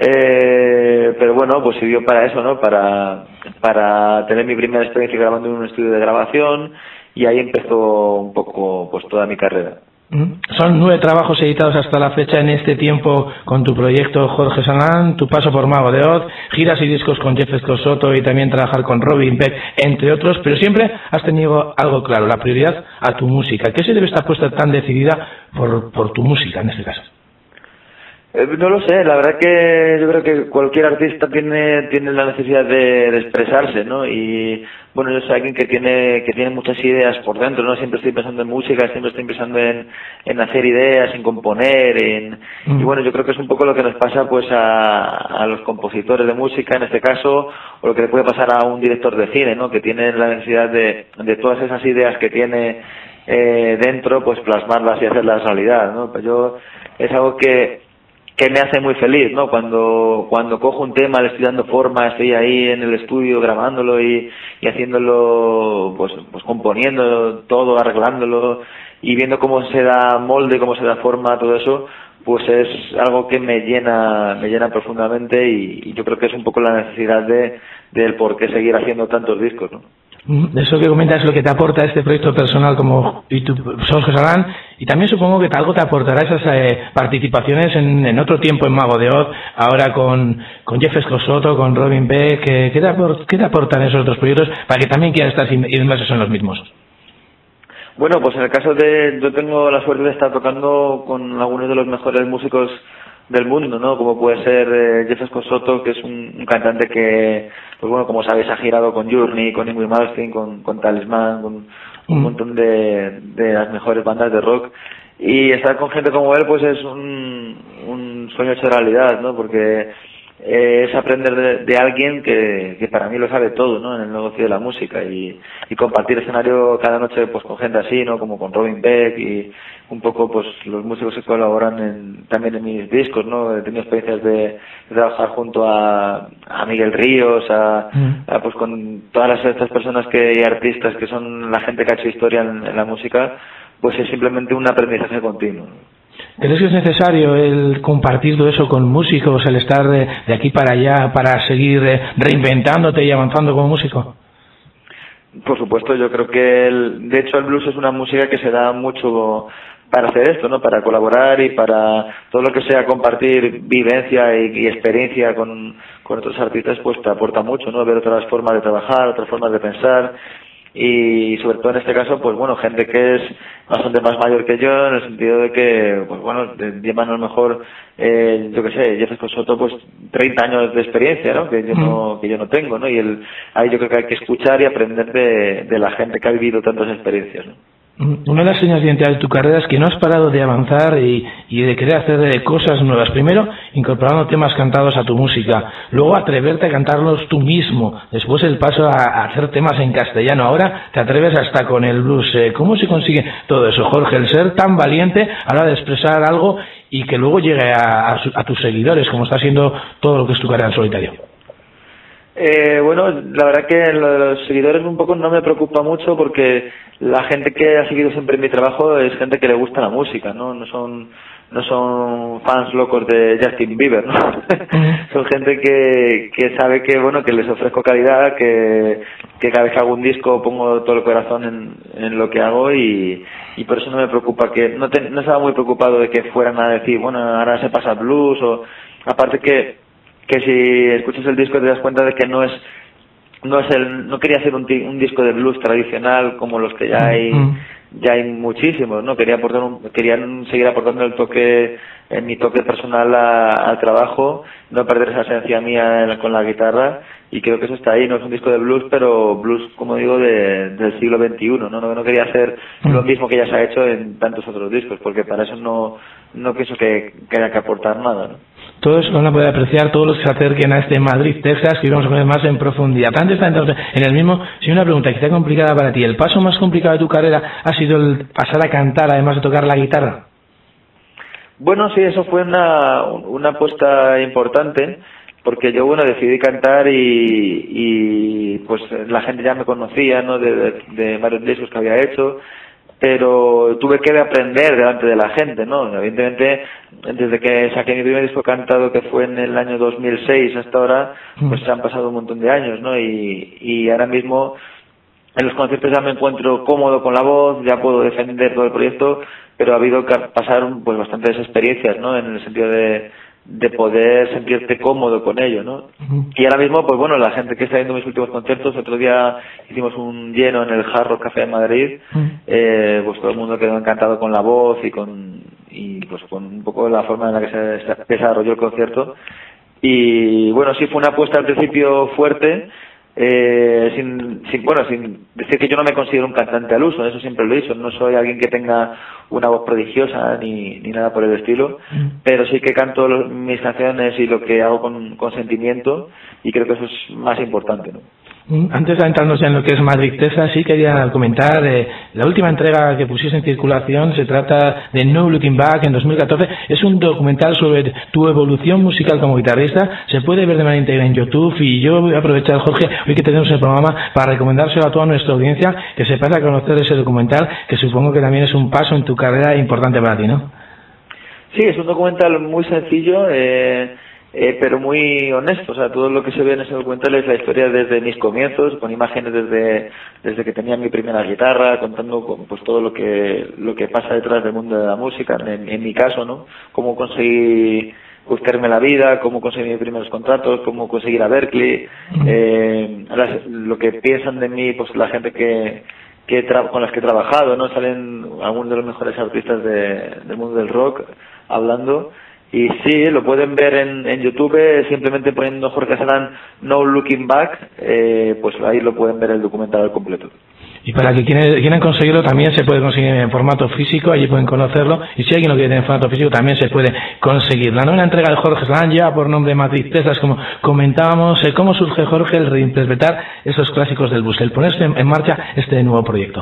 Pero bueno, pues sirvió para eso, ¿no? Para tener mi primera experiencia grabando en un estudio de grabación, y ahí empezó un poco pues toda mi carrera. Son 9 trabajos editados hasta la fecha en este tiempo con tu proyecto Jorge Salán, tu paso por Mago de Oz, giras y discos con Jeff Scott y también trabajar con Robin Beck, entre otros, pero siempre has tenido algo claro, la prioridad a tu música. ¿Qué se debe estar puesta tan decidida por tu música en este caso? No lo sé, la verdad que yo creo que cualquier artista tiene la necesidad de expresarse, ¿no? Y bueno, yo soy alguien que tiene muchas ideas por dentro, ¿no? Siempre estoy pensando en música, siempre estoy pensando en hacer ideas, en componer, y bueno, yo creo que es un poco lo que nos pasa pues a los compositores de música en este caso, o lo que le puede pasar a un director de cine, ¿no? Que tiene la necesidad de todas esas ideas que tiene dentro, pues plasmarlas y hacerlas realidad, ¿no? Pues es algo que me hace muy feliz, ¿no? Cuando cojo un tema, le estoy dando forma, estoy ahí en el estudio grabándolo y haciéndolo, pues componiendo todo, arreglándolo y viendo cómo se da molde, cómo se da forma, todo eso, pues es algo que me llena profundamente, y yo creo que es un poco la necesidad del por qué seguir haciendo tantos discos, ¿no? Eso que comentas es lo que te aporta este proyecto personal como Jorge Salán, y también supongo que algo te aportará esas participaciones en otro tiempo en Mago de Oz, ahora con Jeff Scott, con Robin Beck. ¿Qué te aportan esos otros proyectos para que también quieras estar inmersos en los mismos? Bueno, pues en el caso yo tengo la suerte de estar tocando con algunos de los mejores músicos del mundo, ¿no? Como puede ser Jeff Scott, que es un cantante que, pues bueno, como sabéis, ha girado con Journey, con Ingrid Malmsteen, con Talisman, con un montón de las mejores bandas de rock, y estar con gente como él pues es un sueño hecho realidad, ¿no? Porque es aprender de alguien que para mí lo sabe todo, ¿no? En el negocio de la música, y compartir escenario cada noche pues con gente así, ¿no? Como con Robin Beck y un poco pues los músicos que colaboran también en mis discos, ¿no? He tenido experiencias de trabajar junto a Miguel Ríos, pues con todas estas personas y artistas que son la gente que ha hecho historia en la música, pues es simplemente un aprendizaje continuo. ¿Crees que es necesario el compartir todo eso con músicos, el estar de aquí para allá para seguir reinventándote y avanzando como músico? Por supuesto, yo creo que de hecho el blues es una música que se da mucho para hacer esto, ¿no? Para colaborar y para todo lo que sea compartir vivencia y experiencia con otros artistas, pues te aporta mucho, ¿no? Ver otras formas de trabajar, otras formas de pensar, y sobre todo en este caso, pues bueno, gente que es bastante más mayor que yo, en el sentido de que, pues bueno, llevan a lo mejor, yo qué sé, Jeff Scott, pues 30 años de experiencia, ¿no? Que yo no tengo, ¿no? Y ahí yo creo que hay que escuchar y aprender de la gente que ha vivido tantas experiencias, ¿no? Una de las señas de identidad de tu carrera es que no has parado de avanzar y de querer hacer cosas nuevas. Primero, incorporando temas cantados a tu música. Luego, atreverte a cantarlos tú mismo. Después, el paso a hacer temas en castellano. Ahora, te atreves hasta con el blues. ¿Cómo se consigue todo eso, Jorge? El ser tan valiente a la hora de expresar algo y que luego llegue a tus seguidores, como está haciendo todo lo que es tu carrera en solitario. Bueno, la verdad que lo de los seguidores un poco no me preocupa mucho porque la gente que ha seguido siempre mi trabajo es gente que le gusta la música, ¿no? No son fans locos de Justin Bieber, ¿no? Son gente que sabe que, bueno, que les ofrezco calidad, que cada vez que hago un disco pongo todo el corazón en lo que hago y por eso no me preocupa que, no estaba muy preocupado de que fueran a decir, bueno, ahora se pasa blues o, aparte que si escuchas el disco te das cuenta de que no quería hacer un disco de blues tradicional como los que ya hay muchísimos, ¿no? Querían seguir aportando mi toque personal al trabajo, no perder esa esencia mía con la guitarra, y creo que eso está ahí. No es un disco de blues, pero blues, como digo, del siglo XXI, no quería hacer lo mismo que ya se ha hecho en tantos otros discos, porque para eso no pienso que haya que aportar nada, ¿no? Todo eso van a poder apreciar todos los que se acerquen a este Madrid, Texas, que vamos a poner más en profundidad. Antes de entrar en el mismo, si una pregunta quizá complicada para ti, ¿el paso más complicado de tu carrera ha sido el pasar a cantar, además de tocar la guitarra? Bueno, sí, eso fue una apuesta importante, porque yo, bueno, decidí cantar y pues la gente ya me conocía, ¿no? De varios discos que había hecho, pero tuve que aprender delante de la gente, ¿no? Evidentemente, desde que saqué mi primer disco cantado, que fue en el año 2006 hasta ahora, pues se han pasado un montón de años, ¿no? Y ahora mismo en los conciertos ya me encuentro cómodo con la voz, ya puedo defender todo el proyecto, pero ha habido que pasar pues bastantes experiencias, ¿no? En el sentido de poder sentirte cómodo con ello, ¿no? Y ahora mismo, pues bueno, la gente que está viendo mis últimos conciertos, otro día hicimos un lleno en el Hard Rock Café de Madrid, pues todo el mundo quedó encantado con la voz y pues con un poco la forma en la que se desarrolló el concierto. Y bueno, sí fue una apuesta al principio fuerte, sin decir que yo no me considero un cantante al uso, eso siempre lo he dicho, no soy alguien que tenga una voz prodigiosa ni nada por el estilo, pero sí que canto mis canciones y lo que hago con sentimiento, y creo que eso es más importante, ¿no? Antes de entrarnos ya en lo que es Madrid, Texas, sí quería comentar la última entrega que pusiste en circulación. Se trata de No Looking Back, en 2014. Es un documental sobre tu evolución musical como guitarrista. Se puede ver de manera íntegra en YouTube, y yo voy a aprovechar, Jorge, hoy que tenemos el programa, para recomendárselo a toda nuestra audiencia, que se pase a conocer ese documental, que supongo que también es un paso en tu carrera importante para ti, ¿no? Sí, es un documental muy sencillo, pero muy honesto. O sea, todo lo que se ve en ese documental es la historia desde mis comienzos, con imágenes desde que tenía mi primera guitarra, contando pues todo lo que pasa detrás del mundo de la música, en mi caso, ¿no? Cómo conseguí buscarme la vida, cómo conseguí mis primeros contratos, cómo conseguir a Berkeley, lo que piensan de mí, pues la gente con las que he trabajado, ¿no? Salen algunos de los mejores artistas del mundo del rock hablando. Y sí, lo pueden ver en YouTube, simplemente poniendo Jorge Salán No Looking Back, pues ahí lo pueden ver el documental al completo. Y para que quieran conseguirlo, también se puede conseguir en formato físico, allí pueden conocerlo, y si alguien lo quiere en formato físico, también se puede conseguir. La nueva entrega de Jorge Salán lleva por nombre Madrid, Texas, como comentábamos. ¿Cómo surge, Jorge, el reinterpretar esos clásicos del blues, el ponerse en marcha este nuevo proyecto?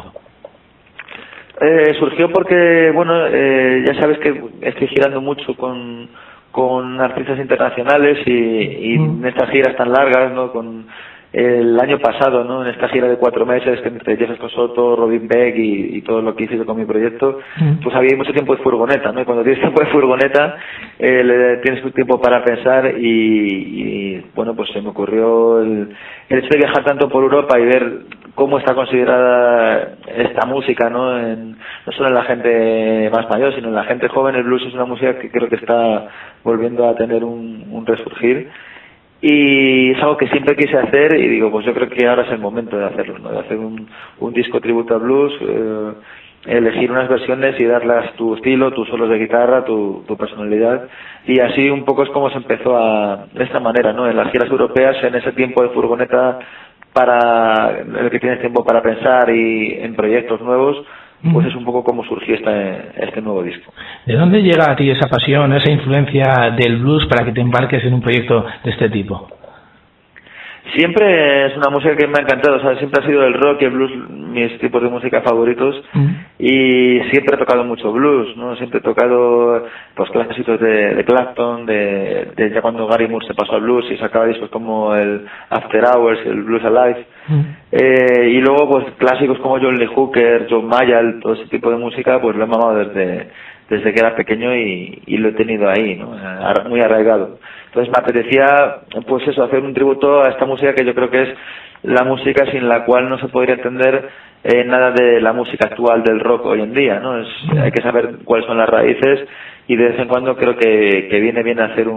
Surgió porque, bueno, ya sabes que estoy girando mucho con artistas internacionales y en estas giras tan largas, ¿no? Con el año pasado, ¿no? En esta gira de 4 meses, entre Jeff Escosoto, Robin Beck y todo lo que hice con mi proyecto, pues había mucho tiempo de furgoneta, ¿no? Y cuando tienes tiempo de furgoneta, tienes un tiempo para pensar y bueno, pues se me ocurrió el hecho de viajar tanto por Europa y ver cómo está considerada esta música, ¿no? No solo en la gente más mayor, sino en la gente joven. El blues es una música que creo que está volviendo a tener un resurgir, y es algo que siempre quise hacer, y digo, pues yo creo que ahora es el momento de hacerlo, ¿no? De hacer un disco tributo al blues, elegir unas versiones y darlas tu estilo, tus solos de guitarra, tu personalidad, y así un poco es como se empezó de esta manera, ¿no? En las giras europeas, en ese tiempo de furgoneta, para el que tienes tiempo para pensar y en proyectos nuevos, pues es un poco como surgió este nuevo disco. ¿De dónde llega a ti esa pasión, esa influencia del blues para que te embarques en un proyecto de este tipo? Siempre es una música que me ha encantado, o sea, siempre ha sido el rock y el blues mis tipos de música favoritos, y siempre he tocado mucho blues, ¿no? Siempre he tocado pues clásicos de Clapton, de ya cuando Gary Moore se pasó al blues y sacaba discos como el After Hours, el Blues Alive, y luego pues clásicos como John Lee Hooker, John Mayall, todo ese tipo de música pues lo he mamado desde que era pequeño y lo he tenido ahí, ¿no? Muy arraigado. Entonces me apetecía, pues eso, hacer un tributo a esta música que yo creo que es la música sin la cual no se podría entender nada de la música actual del rock hoy en día, ¿no? Hay que saber cuáles son las raíces y de vez en cuando creo que viene bien hacer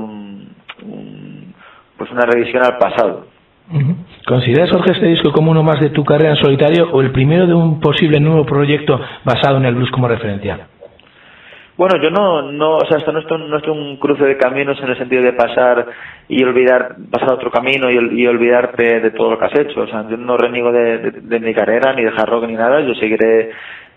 pues una revisión al pasado. ¿Consideras, Jorge, este disco como uno más de tu carrera en solitario o el primero de un posible nuevo proyecto basado en el blues como referencia? Bueno, yo no, o sea, esto no es un cruce de caminos en el sentido de pasar a otro camino y olvidarte de todo lo que has hecho. O sea, yo no reniego de mi carrera, ni de hard rock, ni nada. Yo seguiré,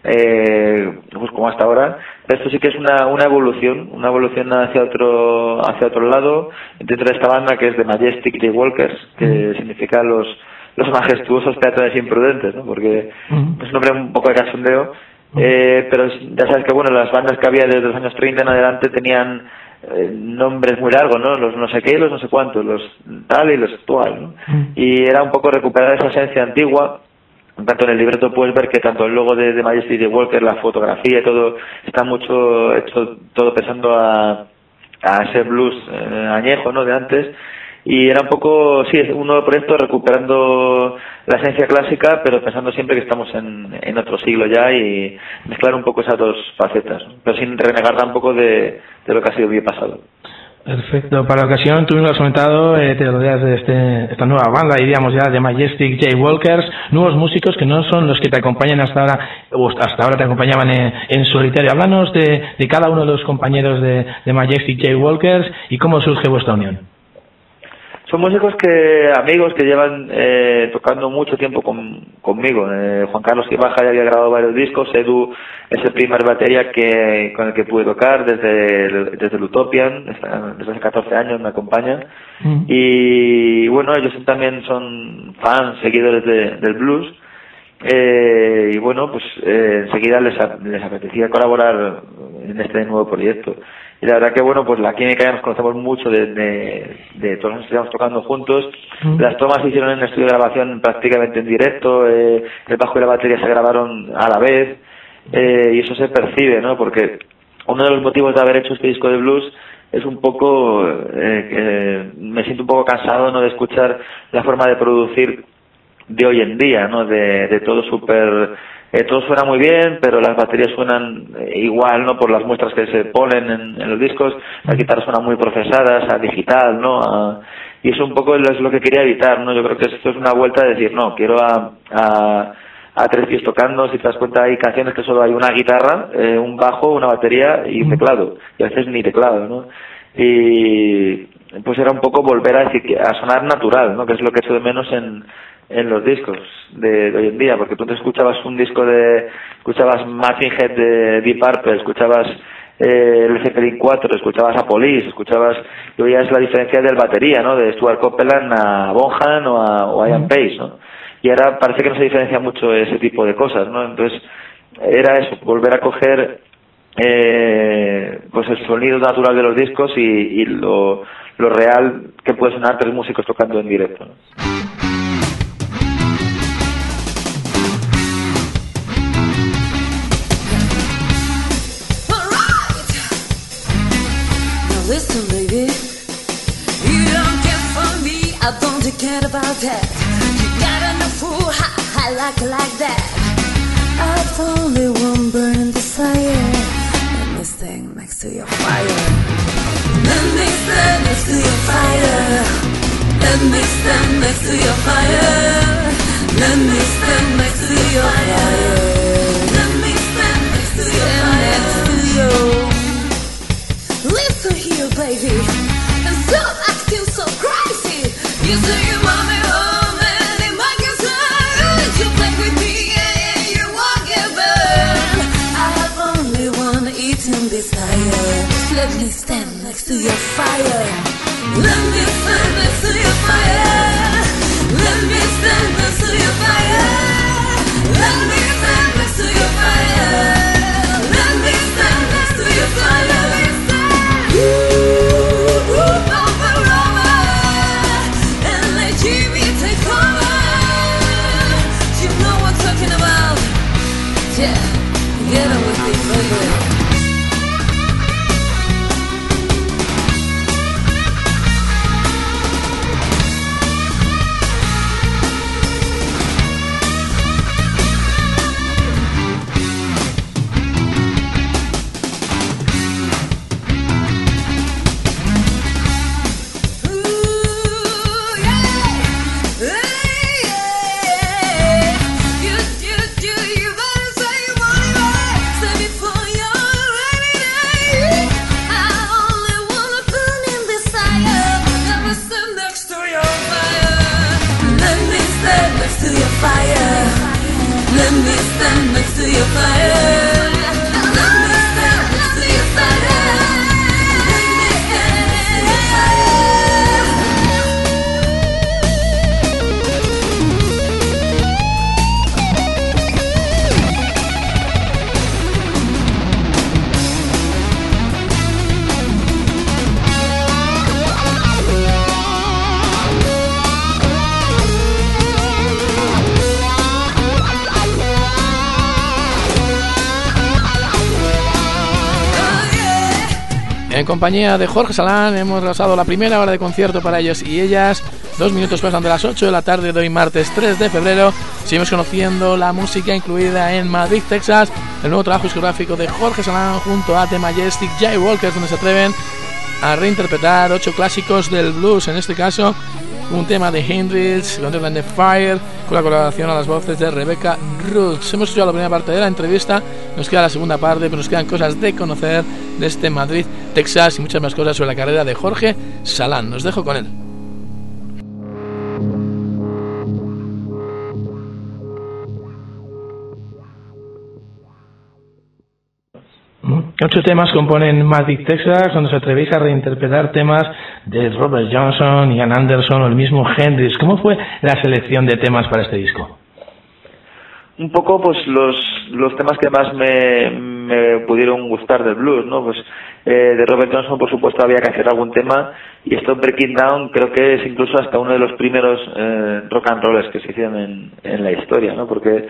pues como hasta ahora. Esto sí que es una evolución hacia otro lado, dentro de esta banda que es The Majestic Jaywalkers, que significa los majestuosos peatones imprudentes, ¿no? Porque es un nombre un poco de cachondeo. Pero ya sabes que bueno, las bandas que había desde los años 30 en adelante tenían nombres muy largos, ¿no? Los no sé qué, los no sé cuántos, los tal y los actual, ¿no? Y era un poco recuperar esa esencia antigua. Tanto en el libreto puedes ver que tanto el logo de Majesty de Walker, la fotografía y todo, está mucho hecho todo pensando a ese blues añejo, ¿no? De antes. Y era un poco, sí, un nuevo proyecto recuperando la esencia clásica, pero pensando siempre que estamos en otro siglo ya y mezclar un poco esas dos facetas, ¿no? Pero sin renegar tampoco de lo que ha sido mi pasado. Perfecto. Para la ocasión, tú mismo has comentado, te rodeas de esta nueva banda, diríamos ya, de Majestic Jaywalkers, nuevos músicos que no son los que te acompañan hasta ahora, o hasta ahora te acompañaban en solitario. Háblanos de cada uno de los compañeros de Majestic Jaywalkers y cómo surge vuestra unión. Son músicos amigos que llevan tocando mucho tiempo conmigo. Juan Carlos Ibaja ya había grabado varios discos. Edu es el primer batería con el que pude tocar desde el Utopian, desde hace 14 años me acompaña. Y bueno, ellos también son fans, seguidores del blues. Y bueno, pues enseguida les apetecía colaborar en este nuevo proyecto. Y la verdad que bueno, pues la química ya nos conocemos mucho de todos los que estamos tocando juntos. Las tomas se hicieron en el estudio de grabación prácticamente en directo, el bajo y la batería se grabaron a la vez, y eso se percibe, ¿no? Porque uno de los motivos de haber hecho este disco de blues es un poco que me siento un poco cansado, ¿no?, de escuchar la forma de producir de hoy en día, ¿no? De todo súper... todo suena muy bien, pero las baterías suenan igual, ¿no?, por las muestras que se ponen en los discos. Las guitarras suenan muy procesadas, a digital, ¿no? Y eso un poco es lo que quería evitar, ¿no? Yo creo que esto es una vuelta de decir, no, quiero a tres tíos tocando. Si te das cuenta, hay canciones que solo hay una guitarra, un bajo, una batería y un teclado. Y a veces ni teclado, ¿no? Y pues era un poco volver a sonar natural, ¿no?, que es lo que echo de menos en los discos de hoy en día, porque tú te escuchabas escuchabas Machine Head de Deep Purple, escuchabas el Zeppelin 4, escuchabas a Police, y oías la diferencia del batería, ¿no?, de Stuart Copeland a Bonham o a Ian Pace, ¿no? Y ahora parece que no se diferencia mucho ese tipo de cosas, ¿no? Entonces era eso, volver a coger pues el sonido natural de los discos y lo real que puede sonar tres músicos tocando en directo, ¿no? Listen, baby, you don't care for me, I don't care about that. You got enough fool, I like that. I've only one burning desire. Let me stand next to your fire. Let me stand next to your fire. Let me stand next to your fire. Let me stand next to your fire. Let me stand next to your fire. Listen here, baby, and stop acting so crazy. You say you want me home and in my concern. You play with me and you won't get burned. I have only one eating desire. Let me stand next to your fire. Let me stand next to your fire. En compañía de Jorge Salán hemos pasado la primera hora de concierto para ellos y ellas. 2 minutos pasan de las 8 de la tarde de hoy, martes 3 de febrero. Seguimos conociendo la música incluida en Madrid, Texas, el nuevo trabajo discográfico de Jorge Salán junto a The Majestic Jaywalkers, donde se atreven a reinterpretar 8 clásicos del blues, en este caso un tema de Hendrix, Under the Fire, con la colaboración a las voces de Rebecca Roots. Hemos escuchado la primera parte de la entrevista, nos queda la segunda parte, pero nos quedan cosas de conocer de este Madrid, Texas y muchas más cosas sobre la carrera de Jorge Salán. Nos dejo con él. Ocho temas componen Madrid, Texas, donde os atrevéis a reinterpretar temas de Robert Johnson, Ian Anderson o el mismo Hendrix. ¿Cómo fue la selección de temas para este disco? Un poco pues los temas que más me pudieron gustar del blues, ¿no? Pues de Robert Johnson, por supuesto, había que hacer algún tema, y Stop Breaking Down creo que es incluso hasta uno de los primeros rock and rollers que se hicieron en la historia, ¿no? Porque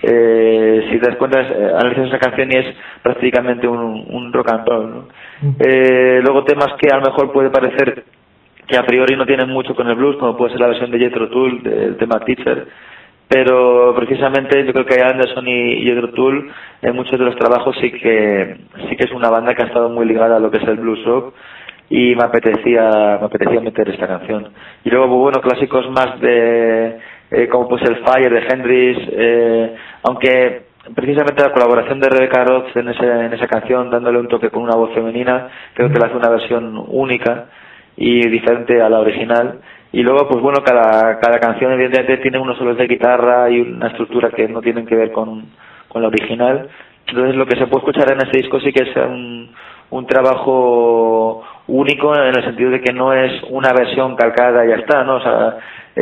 si te das cuenta, analizas esa canción y es prácticamente un rock and roll, ¿no? Luego temas que a lo mejor puede parecer que a priori no tienen mucho con el blues, como puede ser la versión de Jethro Tull del tema Teacher, pero precisamente yo creo que Anderson y Jethro Tull en muchos de los trabajos sí que es una banda que ha estado muy ligada a lo que es el blues rock, y me apetecía meter esta canción. Y luego, bueno, clásicos más de como pues el Fire de Hendrix, aunque precisamente la colaboración de Rebecca Rhodes en esa canción, dándole un toque con una voz femenina, creo que le hace una versión única y diferente a la original. Y luego, pues bueno, cada canción evidentemente tiene unos solos de guitarra y una estructura que no tienen que ver con la original. Entonces lo que se puede escuchar en este disco sí que es un trabajo único, en el sentido de que no es una versión calcada y ya está, ¿no? O sea,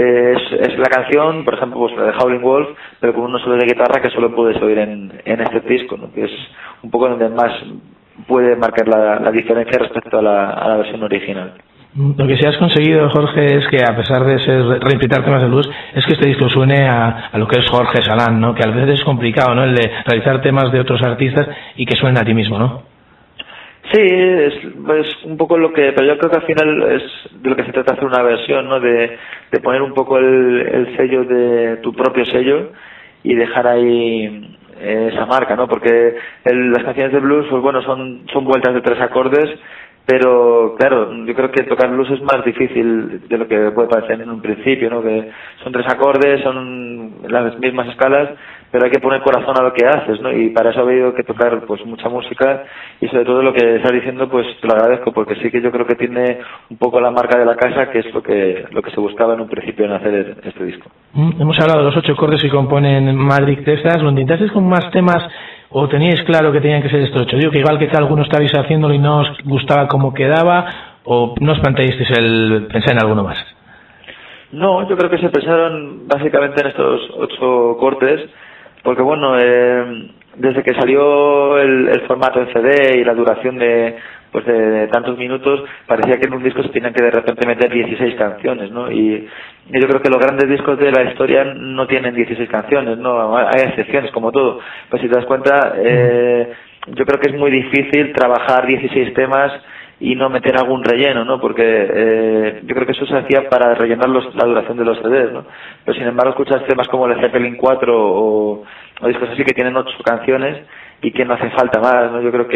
es la canción, por ejemplo, pues la de Howling Wolf, pero con unos solos de guitarra que solo puedes oír en este disco, ¿no? Que es un poco donde más puede marcar la diferencia respecto a la versión original. Lo que sí has conseguido, Jorge, es que a pesar de reinterpretar temas de blues, es que este disco suene a lo que es Jorge Salán, ¿no? Que a veces es complicado, ¿no? El de realizar temas de otros artistas y que suenen a ti mismo, ¿no? Sí, es un poco lo que, pero yo creo que al final es de lo que se trata, hacer una versión, ¿no? De poner un poco el sello de tu propio sello y dejar ahí esa marca, ¿no? Porque las canciones de blues, pues bueno, son vueltas de 3 acordes, pero claro, yo creo que tocar blues es más difícil de lo que puede parecer en un principio, ¿no? Que son 3 acordes, son las mismas escalas, pero hay que poner corazón a lo que haces, ¿no? Y para eso ha habido que tocar pues mucha música, y sobre todo lo que estás diciendo, pues te lo agradezco, porque sí que yo creo que tiene un poco la marca de la casa, que es lo que se buscaba en un principio en hacer este disco. Hemos hablado de los 8 acordes que componen Madrid, Texas. ¿Lo intentaste con más temas o teníais claro que tenían que ser estos 8? Digo que igual que alguno estabais haciéndolo y no os gustaba cómo quedaba, o no os planteasteis pensar en alguno más. No, yo creo que se pensaron básicamente en estos 8 cortes, porque bueno, desde que salió el formato en CD y la duración de tantos minutos, parecía que en un disco se tenían que de repente meter 16 canciones, ¿no? Y yo creo que los grandes discos de la historia no tienen 16 canciones, ¿no? Hay excepciones, como todo. Pues si te das cuenta, yo creo que es muy difícil trabajar 16 temas y no meter algún relleno, ¿no? Porque yo creo que eso se hacía para rellenar la duración de los CDs, ¿no? Pero sin embargo escuchas temas como el Zeppelin 4 o discos así que tienen 8 canciones y que no hace falta más, ¿no? Yo creo que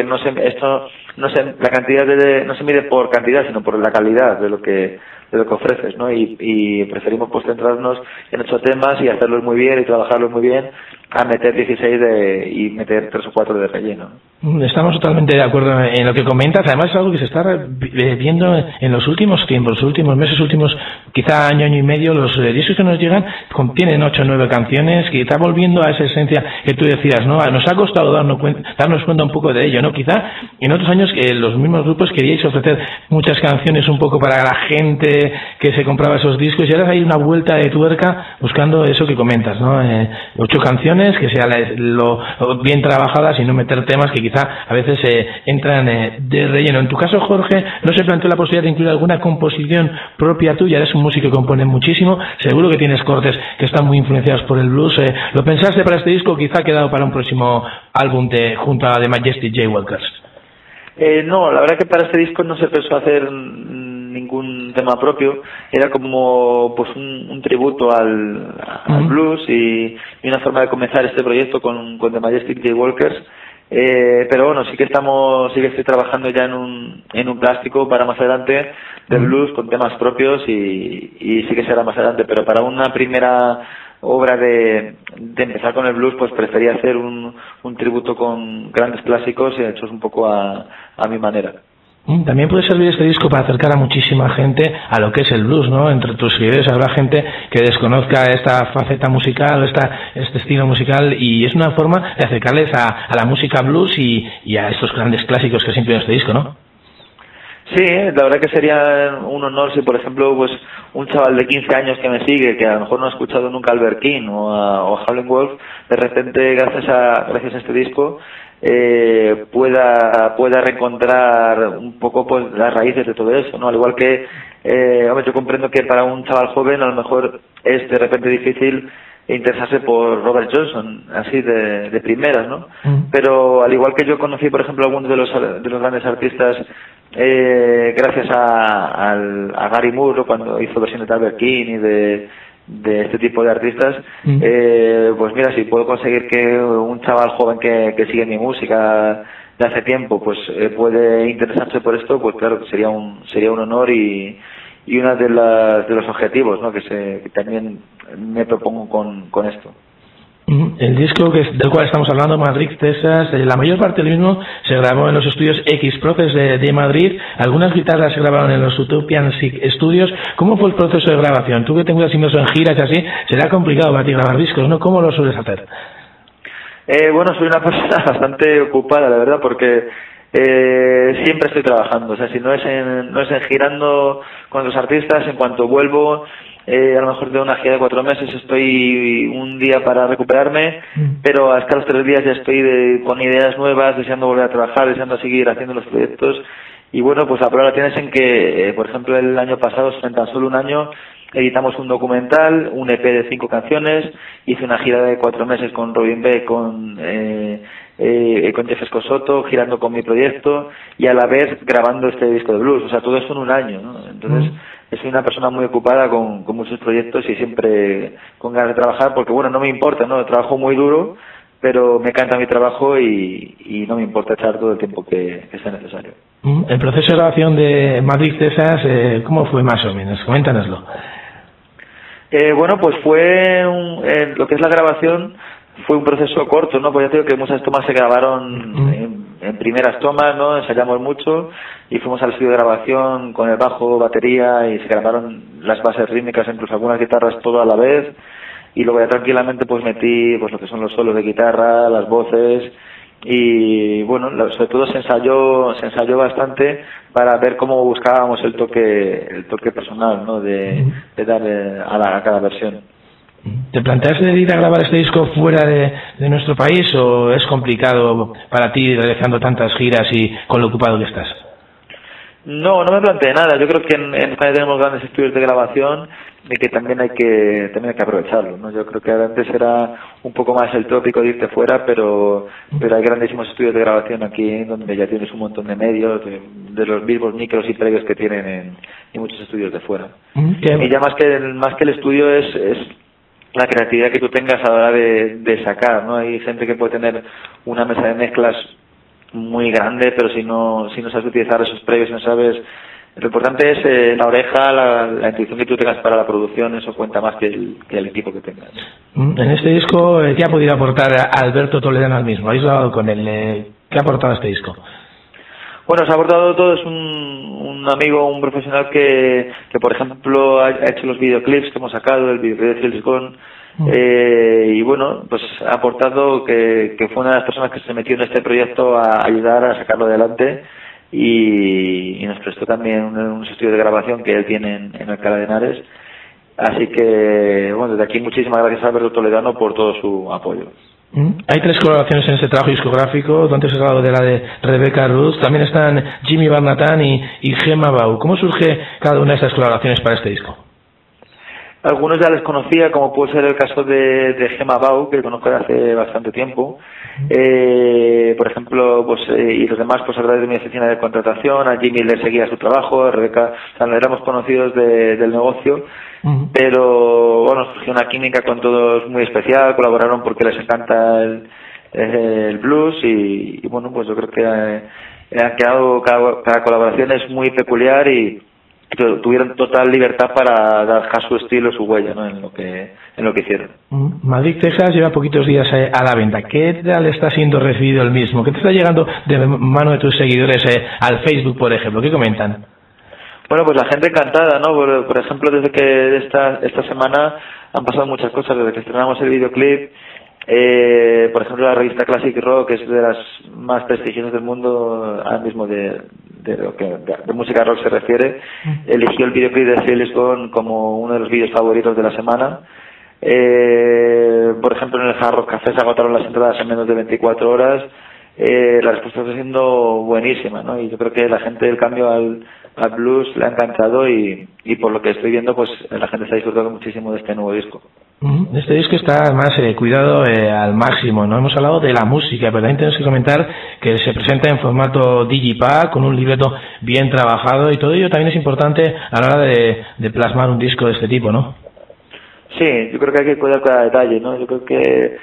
la cantidad no se mide por cantidad, sino por la calidad de lo que ofreces, ¿no? Y preferimos pues centrarnos en 8 temas y hacerlos muy bien y trabajarlos muy bien a meter 16 y meter 3 o 4 de relleno. Estamos totalmente de acuerdo en lo que comentas. Además es algo que se está viendo en los últimos tiempos, los últimos meses, quizá año y medio. Los discos que nos llegan contienen 8 o 9 canciones, que está volviendo a esa esencia que tú decías, ¿no? Nos ha costado darnos cuenta un poco de ello, ¿no? Quizá en otros años los mismos grupos queríais ofrecer muchas canciones un poco para la gente que se compraba esos discos, y ahora hay una vuelta de tuerca buscando eso que comentas, ¿no? 8 canciones que sean lo bien trabajadas y no meter temas que quizá a veces entran de relleno. En tu caso, Jorge, ¿no se planteó la posibilidad de incluir alguna composición propia tuya? Eres un músico que compone muchísimo, seguro que tienes cortes que están muy influenciados por el blues. ¿Lo pensaste para este disco o quizá ha quedado para un próximo álbum junto a The Majestic Jaywalkers? No, la verdad que para este disco no se pensó hacer ningún tema propio, era como pues un tributo al blues y una forma de comenzar este proyecto con The Majestic Jaywalkers, pero bueno, sí que estoy trabajando ya en un plástico para más adelante de blues con temas propios y sí que será más adelante, pero para una primera obra de empezar con el blues, pues prefería hacer un tributo con grandes clásicos hechos un poco a mi manera. También puede servir este disco para acercar a muchísima gente a lo que es el blues, ¿no? Entre tus seguidores habrá gente que desconozca esta faceta musical, este estilo musical, y es una forma de acercarles a la música blues y a estos grandes clásicos que siempre en este disco, ¿no? Sí, la verdad que sería un honor si, por ejemplo, pues un chaval de 15 años que me sigue, que a lo mejor no ha escuchado nunca a Albert King o a Howlin' Wolf, de repente, gracias a este disco, pueda reencontrar un poco pues las raíces de todo eso, ¿no? Al igual que, yo comprendo que para un chaval joven a lo mejor es de repente difícil interesarse por Robert Johnson, así de primeras, ¿no? Pero al igual que yo conocí, por ejemplo, algunos de los grandes artistas gracias a Gary Moore, ¿no? Cuando hizo versiones de Albert King y de este tipo de artistas, pues mira, si puedo conseguir que un chaval joven que sigue mi música de hace tiempo pues puede interesarse por esto, pues claro que sería un honor y uno de los objetivos, ¿no? que también me propongo con esto. El disco del cual estamos hablando, Madrid, Texas, la mayor parte del mismo se grabó en los estudios X-Proces de Madrid. Algunas guitarras se grabaron en los Utopian Studios. ¿Cómo fue el proceso de grabación? Tú que te encuentras inmerso en giras y así, será complicado para ti grabar discos, ¿no? ¿Cómo lo sueles hacer? Bueno, soy una persona bastante ocupada, la verdad, porque siempre estoy trabajando. O sea, si no es en girando con los artistas, en cuanto vuelvo, a lo mejor de una gira de 4 meses estoy un día para recuperarme, pero hasta los 3 días ya estoy con ideas nuevas, deseando volver a trabajar, deseando seguir haciendo los proyectos. Y bueno, pues la prueba la tienes en que, por ejemplo, el año pasado, en tan solo un año, editamos un documental, un EP de 5 canciones, hice una gira de 4 meses con Robin Beck, con Jeff Escosoto, girando con mi proyecto y a la vez grabando este disco de blues. O sea, todo eso en un año, ¿no? Entonces, soy una persona muy ocupada con muchos proyectos y siempre con ganas de trabajar, porque bueno, no me importa, ¿no? Trabajo muy duro, pero me encanta mi trabajo y no me importa echar todo el tiempo que sea necesario. El proceso de grabación de Madrid, Texas, ¿cómo fue más o menos? Coméntanoslo. Bueno, pues fue lo que es la grabación fue un proceso corto, ¿no? Pues ya te digo que muchas tomas se grabaron en primeras tomas, ¿no? Ensayamos mucho y fuimos al estudio de grabación con el bajo, batería y se grabaron las bases rítmicas, incluso algunas guitarras todo a la vez, y luego ya tranquilamente pues metí pues lo que son los solos de guitarra, las voces y bueno, sobre todo se ensayó bastante para ver cómo buscábamos el toque personal, ¿no? de darle a cada versión. ¿Te planteaste ir a grabar este disco fuera de nuestro país o es complicado para ti realizando tantas giras y con lo ocupado que estás? No me planteé nada. Yo creo que en España tenemos grandes estudios de grabación y que también hay que aprovecharlo, ¿no? Yo creo que antes era un poco más el tópico de irte fuera, pero hay grandísimos estudios de grabación aquí donde ya tienes un montón de medios, de los mismos micros y previos que tienen en muchos estudios de fuera. Y ya más que el estudio es la creatividad que tú tengas a la hora de sacar, ¿no? Hay gente que puede tener una mesa de mezclas muy grande, pero si no sabes utilizar esos previos, no sabes. Lo importante es la oreja, la intuición que tú tengas para la producción, eso cuenta más que el equipo que tengas. En este disco, ¿qué ha podido aportar Alberto Toledano al mismo? ¿Habéis hablado con él? ¿Qué ha aportado este disco? Bueno, se ha aportado todo, es un amigo, un profesional que por ejemplo ha hecho los videoclips que hemos sacado, el videoclip de Feels Gone, y bueno, pues ha aportado que fue una de las personas que se metió en este proyecto a ayudar a sacarlo adelante y nos prestó también un estudio de grabación que él tiene en Alcalá de Henares. Así que, bueno, desde aquí muchísimas gracias a Alberto Toledano por todo su apoyo. Hay 3 colaboraciones en este trabajo discográfico. Tú antes has hablado de la de Rebecca Ruth. También están Jimmy Barnatan y Gemma Bau. ¿Cómo surge cada una de estas colaboraciones para este disco? Algunos ya les conocía, como puede ser el caso de Gemma Bau, que conozco de hace bastante tiempo. Por ejemplo, pues y los demás, pues a través de mi oficina de contratación. A Jimmy le seguía su trabajo, a Rebecca, o sea, éramos conocidos del negocio. Pero bueno, surgió una química con todos muy especial, colaboraron porque les encanta el blues y bueno, pues yo creo que han quedado, cada colaboración es muy peculiar y tuvieron total libertad para dejar su estilo, su huella, ¿no? en lo que hicieron. Madrid, Texas lleva poquitos días a la venta. ¿Qué tal está siendo recibido el mismo? ¿Qué te está llegando de mano de tus seguidores al Facebook, por ejemplo? ¿Qué comentan? Bueno, pues la gente encantada, ¿no? Por ejemplo, desde que esta semana han pasado muchas cosas, desde que estrenamos el videoclip, por ejemplo, la revista Classic Rock, que es de las más prestigiosas del mundo, ahora mismo de música rock se refiere, eligió el videoclip de Feels Gone como uno de los vídeos favoritos de la semana. Por ejemplo, en el Hard Rock Café se agotaron las entradas en menos de 24 horas. La respuesta está siendo buenísima, ¿no? Y yo creo que la gente, el cambio al blues le ha encantado y por lo que estoy viendo, pues la gente está disfrutando muchísimo de este nuevo disco. Este disco está además cuidado al máximo, ¿no? Hemos hablado de la música, pero también tenemos que comentar que se presenta en formato digipack, con un libreto bien trabajado, y todo ello también es importante a la hora de plasmar un disco de este tipo, ¿no? Sí, yo creo que hay que cuidar cada detalle, ¿no? Yo creo que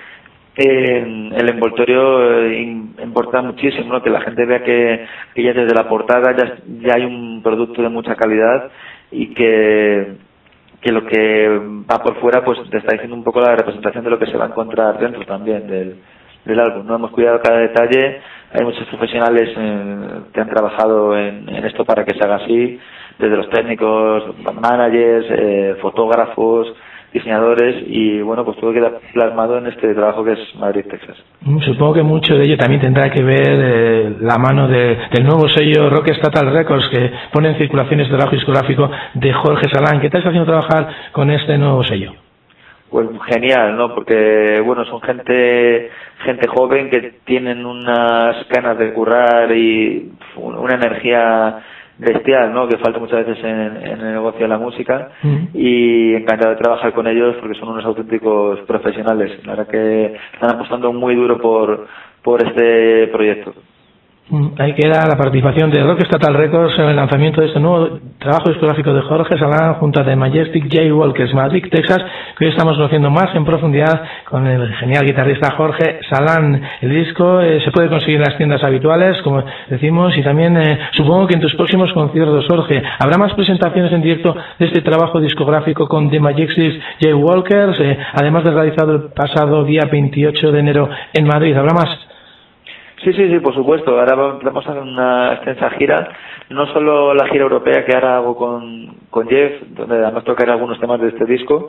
el envoltorio importa muchísimo, ¿no? Que la gente vea que ya desde la portada ya hay un producto de mucha calidad y que lo que va por fuera pues te está diciendo un poco la representación de lo que se va a encontrar dentro también del álbum, ¿no? Hemos cuidado cada detalle, hay muchos profesionales que han trabajado en esto para que se haga así, desde los técnicos, managers, fotógrafos, diseñadores, y bueno, pues todo queda plasmado en este trabajo que es Madrid, Texas. Supongo que mucho de ello también tendrá que ver la mano del nuevo sello Rockstatal Records, que pone en circulación este trabajo discográfico de Jorge Salán. ¿Qué te está haciendo trabajar con este nuevo sello? Pues genial, ¿no? Porque bueno, son gente joven que tienen unas ganas de currar y una energía bestial, ¿no? Que falta muchas veces en el negocio de la música, y encantado de trabajar con ellos porque son unos auténticos profesionales. La verdad que están apostando muy duro por este proyecto. Ahí queda la participación de Rockstatal Records en el lanzamiento de este nuevo trabajo discográfico de Jorge Salán junto a The Majestic J. Walkers, Madrid, Texas, que hoy estamos conociendo más en profundidad con el genial guitarrista Jorge Salán. El disco se puede conseguir en las tiendas habituales, como decimos, y también supongo que en tus próximos conciertos, Jorge, habrá más presentaciones en directo de este trabajo discográfico con The Majestic J. Walkers, además de realizado el pasado día 28 de enero en Madrid. ¿Habrá más? Sí, por supuesto. Ahora vamos a hacer una extensa gira, no solo la gira europea que ahora hago con Jeff, donde además tocaré algunos temas de este disco,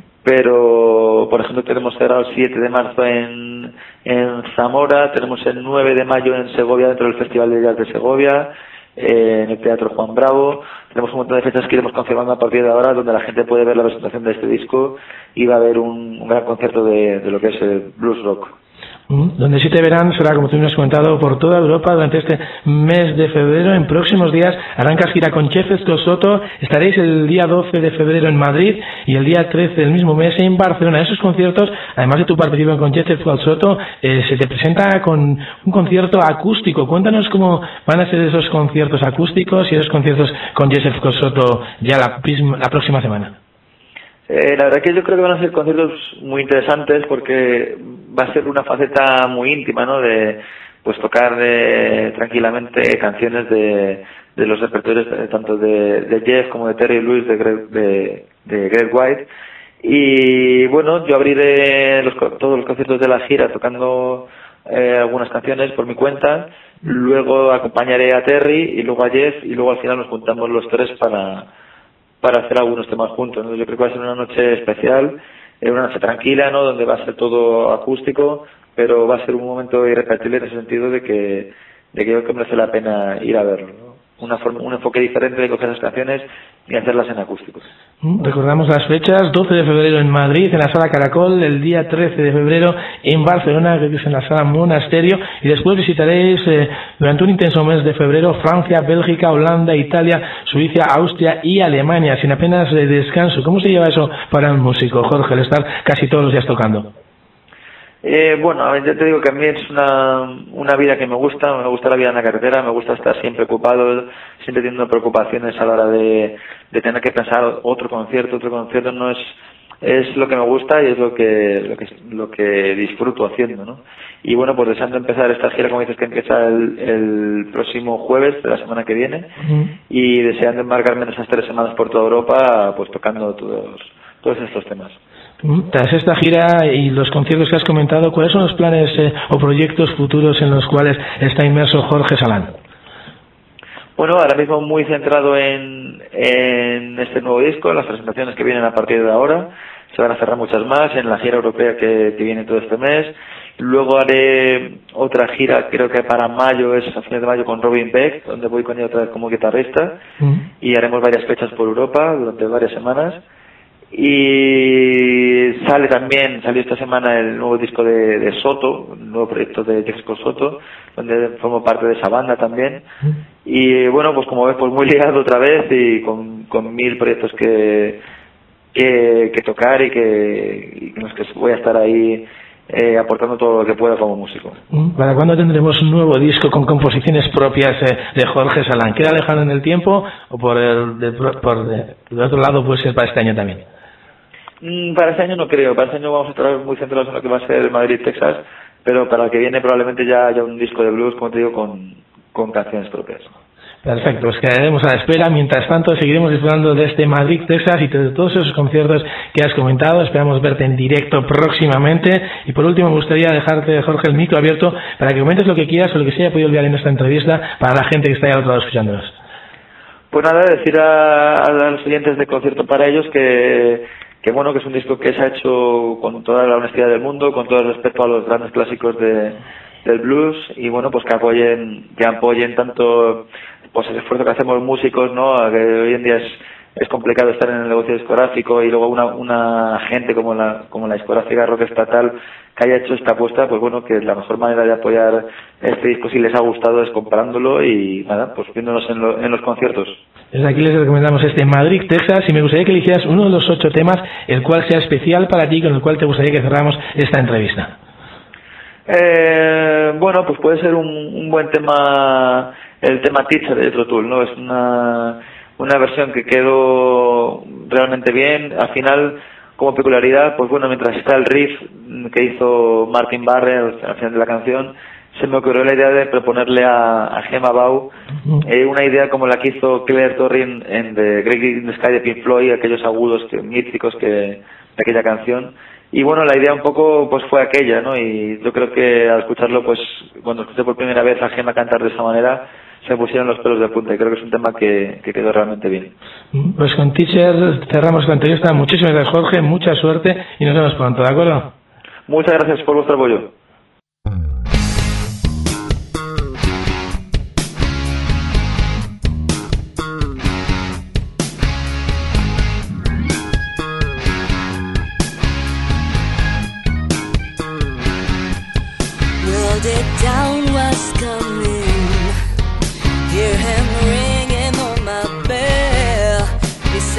pero por ejemplo tenemos cerrado el 7 de marzo en Zamora, tenemos el 9 de mayo en Segovia, dentro del Festival de Jazz de Segovia, en el Teatro Juan Bravo. Tenemos un montón de fechas que iremos confirmando a partir de ahora, donde la gente puede ver la presentación de este disco y va a haber un gran concierto de lo que es el blues rock. Donde sí te verán será, como tú me has comentado, por toda Europa durante este mes de febrero. En próximos días arrancas gira con Chef Soto. Estaréis el día 12 de febrero en Madrid y el día 13 del mismo mes en Barcelona. Esos conciertos, además de tu participación con Chef Soto, se te presenta con un concierto acústico. Cuéntanos cómo van a ser esos conciertos acústicos y esos conciertos con Chef Soto ya la próxima semana. La verdad que yo creo que van a ser conciertos muy interesantes porque va a ser una faceta muy íntima, ¿no? De pues tocar tranquilamente canciones de los repertorios tanto de Jeff como de Terry Lewis, de Greg White. Y bueno, yo abriré todos los conciertos de la gira tocando algunas canciones por mi cuenta, luego acompañaré a Terry y luego a Jeff y luego al final nos juntamos los tres para hacer algunos temas juntos, ¿no? Yo creo que va a ser una noche especial, una noche tranquila, ¿no? Donde va a ser todo acústico, pero va a ser un momento irrepetible en ese sentido de que yo creo que merece la pena ir a verlo, ¿no? Un enfoque diferente de coger esas canciones y hacerlas en acústico. Recordamos las fechas: 12 de febrero en Madrid, en la Sala Caracol, el día 13 de febrero en Barcelona, que es en la Sala Monasterio, y después visitaréis durante un intenso mes de febrero Francia, Bélgica, Holanda, Italia, Suiza, Austria y Alemania, sin apenas descanso. ¿Cómo se lleva eso para un músico, Jorge, el estar casi todos los días tocando? Bueno, a ver, ya te digo que a mí es una vida que me gusta la vida en la carretera, me gusta estar siempre ocupado, siempre teniendo preocupaciones a la hora de tener que pensar otro concierto no es lo que me gusta y es lo que disfruto haciendo, ¿no? Y bueno, pues deseando empezar esta gira, como dices, que empieza el próximo jueves de la semana que viene, y deseando embarcarme en esas 3 semanas por toda Europa, pues tocando todos estos temas. Tras esta gira y los conciertos que has comentado, ¿cuáles son los planes o proyectos futuros en los cuales está inmerso Jorge Salán? Bueno, ahora mismo muy centrado en este nuevo disco, en las presentaciones que vienen a partir de ahora. Se van a cerrar muchas más en la gira europea que viene todo este mes. Luego haré otra gira, creo que para mayo, es a fines de mayo, con Robin Beck, donde voy con él otra vez como guitarrista. Y haremos varias fechas por Europa durante varias semanas. Y salió esta semana el nuevo disco de Soto, el nuevo proyecto de Jessica Soto, donde formo parte de esa banda también. Y bueno, pues como ves, pues muy ligado otra vez y con 1000 proyectos que tocar y en los que voy a estar ahí aportando todo lo que pueda como músico. ¿Para cuándo tendremos un nuevo disco con composiciones propias de Jorge Salán? ¿Queda lejano en el tiempo o por del otro lado puede ser para este año también? Para este año no creo, para este año vamos a estar muy centrados en lo que va a ser Madrid, Texas, pero para el que viene probablemente ya haya un disco de blues, como te digo, con canciones propias. Perfecto, pues quedaremos a la espera. Mientras tanto, seguiremos disfrutando de este Madrid, Texas y de todos esos conciertos que has comentado. Esperamos verte en directo próximamente. Y por último, me gustaría dejarte, Jorge, el micro abierto para que comentes lo que quieras o lo que se haya podido olvidar en esta entrevista para la gente que está ahí al otro lado escuchándonos. Pues nada, decir a los oyentes de Concierto para Ellos que bueno, que es un disco que se ha hecho con toda la honestidad del mundo, con todo el respeto a los grandes clásicos del blues, y bueno, pues que apoyen tanto pues el esfuerzo que hacemos músicos, ¿no? Que hoy en día es complicado estar en el negocio discográfico, y luego una gente como la discográfica Rock Estatal que haya hecho esta apuesta, pues bueno, que la mejor manera de apoyar este disco, si les ha gustado, es comprándolo y nada, pues viéndonos en los conciertos. Desde aquí les recomendamos este Madrid, Texas, y me gustaría que eligieras uno de los 8 temas, el cual sea especial para ti, con el cual te gustaría que cerramos esta entrevista. Bueno, pues puede ser un buen tema, el tema Teacher de Jethro Tull, ¿no? Es una versión que quedó realmente bien. Al final, como peculiaridad, pues bueno, mientras está el riff que hizo Martin Barre al final de la canción, se me ocurrió la idea de proponerle a Gemma Bau una idea como la que hizo Claire Torrin en The Great in the Sky de Pink Floyd, aquellos agudos míticos de aquella canción. Y bueno, la idea un poco pues fue aquella, ¿no? Y yo creo que al escucharlo, pues cuando escuché por primera vez a Gemma cantar de esa manera, se pusieron los pelos de punta, y creo que es un tema que quedó realmente bien. Pues con Teacher cerramos la entrevista. Muchísimas gracias, Jorge, mucha suerte y nos vemos pronto, ¿de acuerdo? Muchas gracias por vuestro apoyo.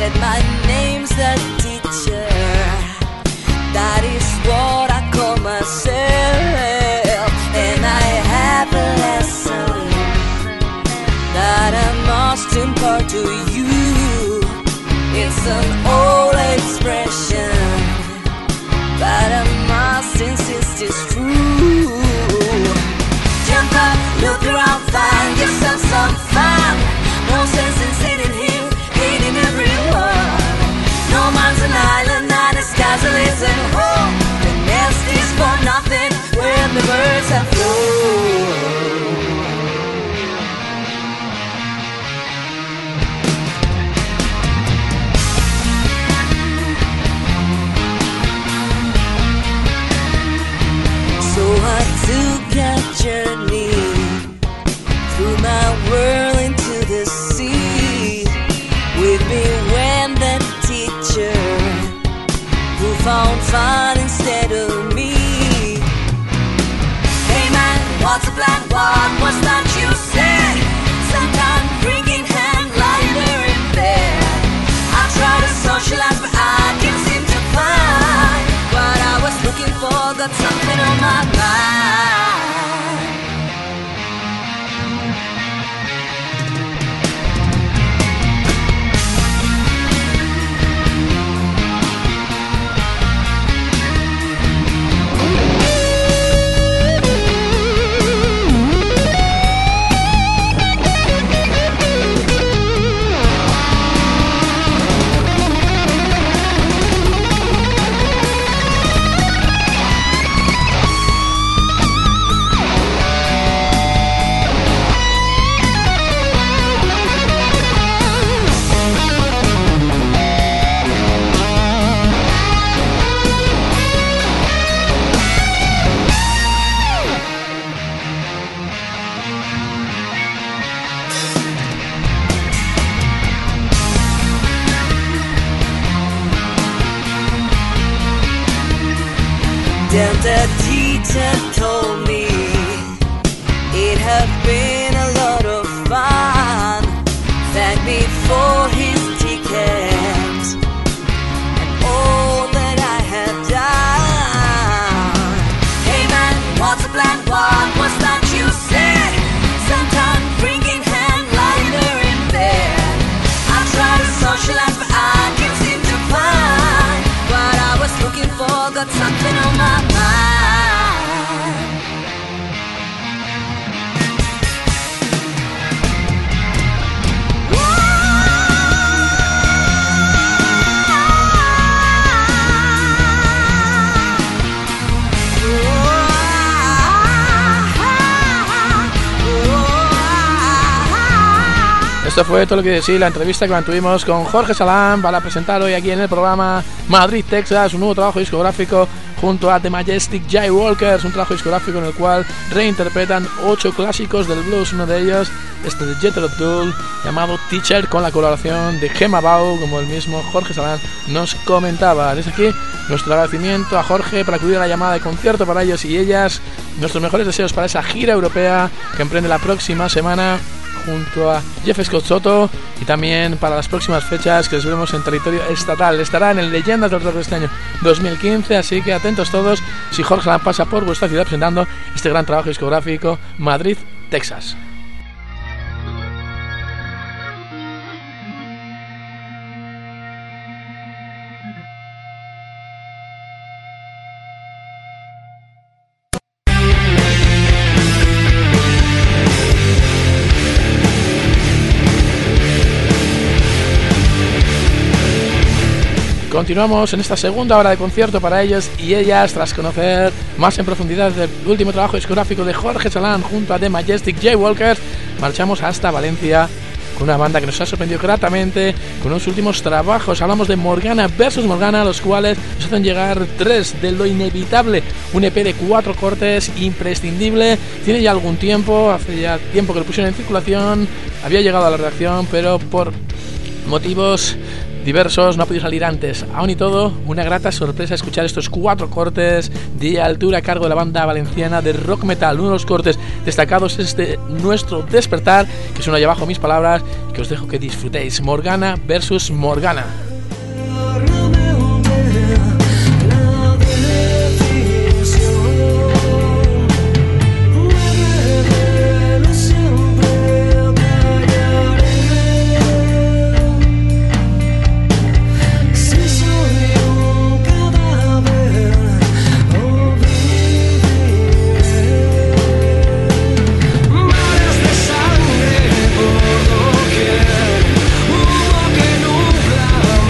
said my name's the teacher. That is what I call myself. And I have a lesson that I must impart to you. It's an old expression, but I must insist it's true. Jump up, look around, find yourself some fun. No sense in sitting here, hating everyone. No man's an island, not a castle isn't home. The nest is for nothing when the birds have flown. So I took a journey through my world into the sea. With me went the teacher who found fun instead of me. Hey man, what's the plan? What was that you said? Sometime drinking hand, lying there in bed. I try to socialize but I can't seem to find what I was looking for. Got something on my mind. Then the teacher told me it had been a lot of fun. Thanked me for his ticket and all that I had done. Hey man, what's the plan? What was that you said? Sometime drinking hand, lying there in bed. I try to socialize but I can't seem to find what I was looking for. Got something on my mind. Esto fue todo lo que decía la entrevista que mantuvimos con Jorge Salán para presentar hoy aquí en el programa Madrid, Texas, un nuevo trabajo discográfico junto a The Majestic Jaywalkers, un trabajo discográfico en el cual reinterpretan 8 clásicos del blues, uno de ellos este de Jethro Tull llamado Teacher, con la colaboración de Gemma Bau, como el mismo Jorge Salán nos comentaba. Desde aquí nuestro agradecimiento a Jorge por acudir a la llamada de concierto para ellos y ellas, nuestros mejores deseos para esa gira europea que emprende la próxima semana junto a Jeff Scott Soto, y también para las próximas fechas que les vemos en territorio estatal. Estará en el Leyendas del Rock de este año 2015, así que atentos todos si Jorge Salán pasa por vuestra ciudad presentando este gran trabajo discográfico Madrid, Texas. Continuamos en esta segunda hora de concierto para ellos y ellas, tras conocer más en profundidad el último trabajo discográfico de Jorge Salán junto a The Majestic Jaywalkers. Marchamos hasta Valencia con una banda que nos ha sorprendido gratamente con los últimos trabajos. Hablamos de Morgana vs Morgana, los cuales nos hacen llegar 3 de Lo Inevitable, un EP de 4 cortes imprescindible. Tiene ya algún tiempo, hace ya tiempo que lo pusieron en circulación, había llegado a la redacción, pero por motivos diversos, no ha podido salir antes. Aún y todo, una grata sorpresa escuchar estos 4 cortes de altura a cargo de la banda valenciana de rock metal. Uno de los cortes destacados es de Nuestro Despertar, que suena allá abajo mis palabras, que os dejo que disfrutéis. Morgana versus Morgana. Hubo que nunca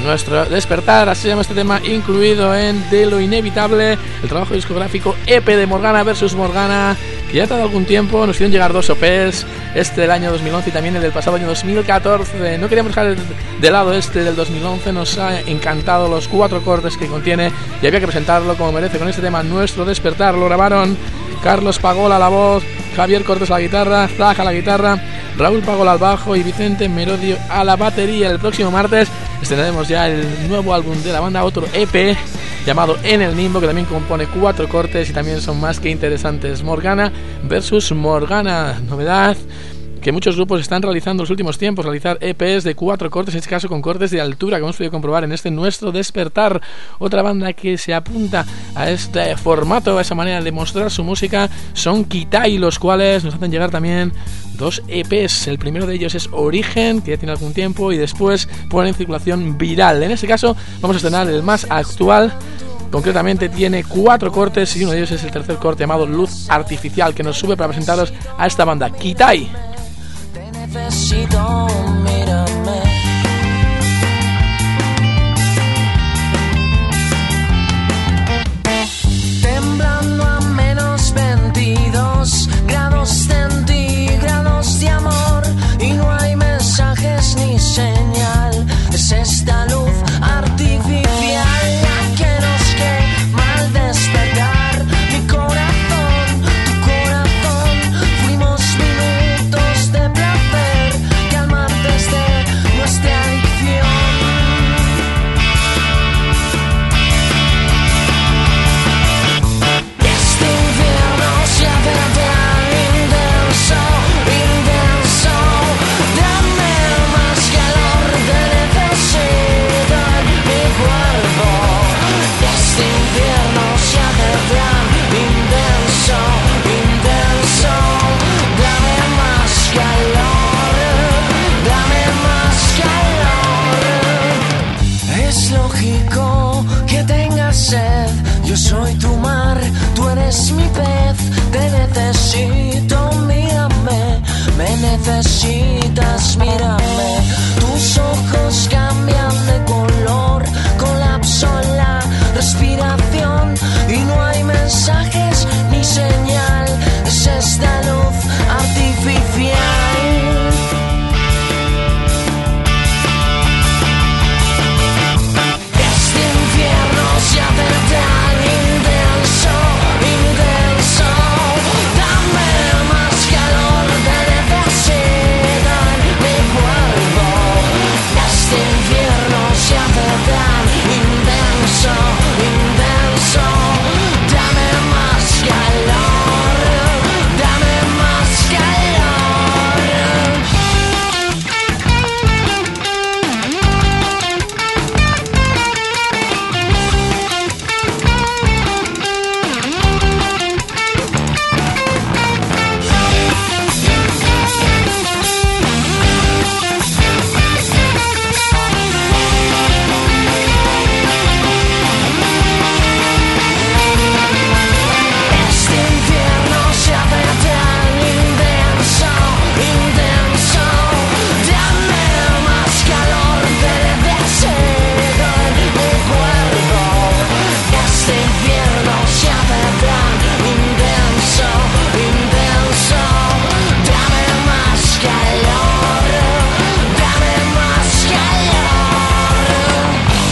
nuestro despertar, así se llama este tema, incluido en De lo Inevitable, el trabajo discográfico EP de Morgana vs Morgana, que ya ha dado algún tiempo. Nos hicieron llegar 2 EPs, este del año 2011 y también el del pasado año 2014. No queríamos dejar de lado este del 2011, nos ha encantado los 4 cortes que contiene y había que presentarlo como merece con este tema, Nuestro Despertar. Lo grabaron Carlos Pagola a la voz, Javier Cortés a la guitarra, Zaj a la guitarra, Raúl Pagola al bajo y Vicente Merodio a la batería. El próximo martes estrenaremos ya el nuevo álbum de la banda, otro EP llamado En el Nimbo, que también compone 4 cortes y también son más que interesantes. Morgana versus Morgana, novedad que muchos grupos están realizando en los últimos tiempos, realizar EPs de 4 cortes, en este caso con cortes de altura, que hemos podido comprobar en este Nuestro Despertar. Otra banda que se apunta a este formato, a esa manera de mostrar su música, son Kitai, los cuales nos hacen llegar también 2 EPs. El primero de ellos es Origen, que ya tiene algún tiempo, y después ponen en circulación Viral. En este caso vamos a estrenar el más actual. Concretamente tiene 4 cortes y uno de ellos es el tercer corte llamado Luz Artificial, que nos sube para presentaros a esta banda, Kitai. Necesito, mírame. Temblando a menos 22 grados centígrados de amor y no hay mensajes ni señal. Es esta luz artificial la que nos quema al despertar. Mi corazón, tu corazón, fuimos minutos de placer que almantes de nuestra adicción. Este infierno se hace tan intenso, intenso. Dame más calor, te necesito en mi cuerpo. Este infierno se hace tan intenso, intenso. Dame más calor, dame más calor. Es lógico que tengas sed. Yo soy tu mar, tú eres mi pez. Te necesito, mírame. Me necesitas, mírame. Tus ojos cambian de color, colapso en la respiración y no hay mensajes ni señal. Es esta luz artificial. Este infierno se hace tan intenso, intenso. Dame más calor, te necesito en mi cuerpo. Este infierno se hace tan intenso, intenso. Dame más calor, dame más calor. Este infierno se hace tan intenso, intenso. Dame más calor, te necesito en mi cuerpo. Este infierno se hace tan intenso, intenso. Dame más calor, dame más calor.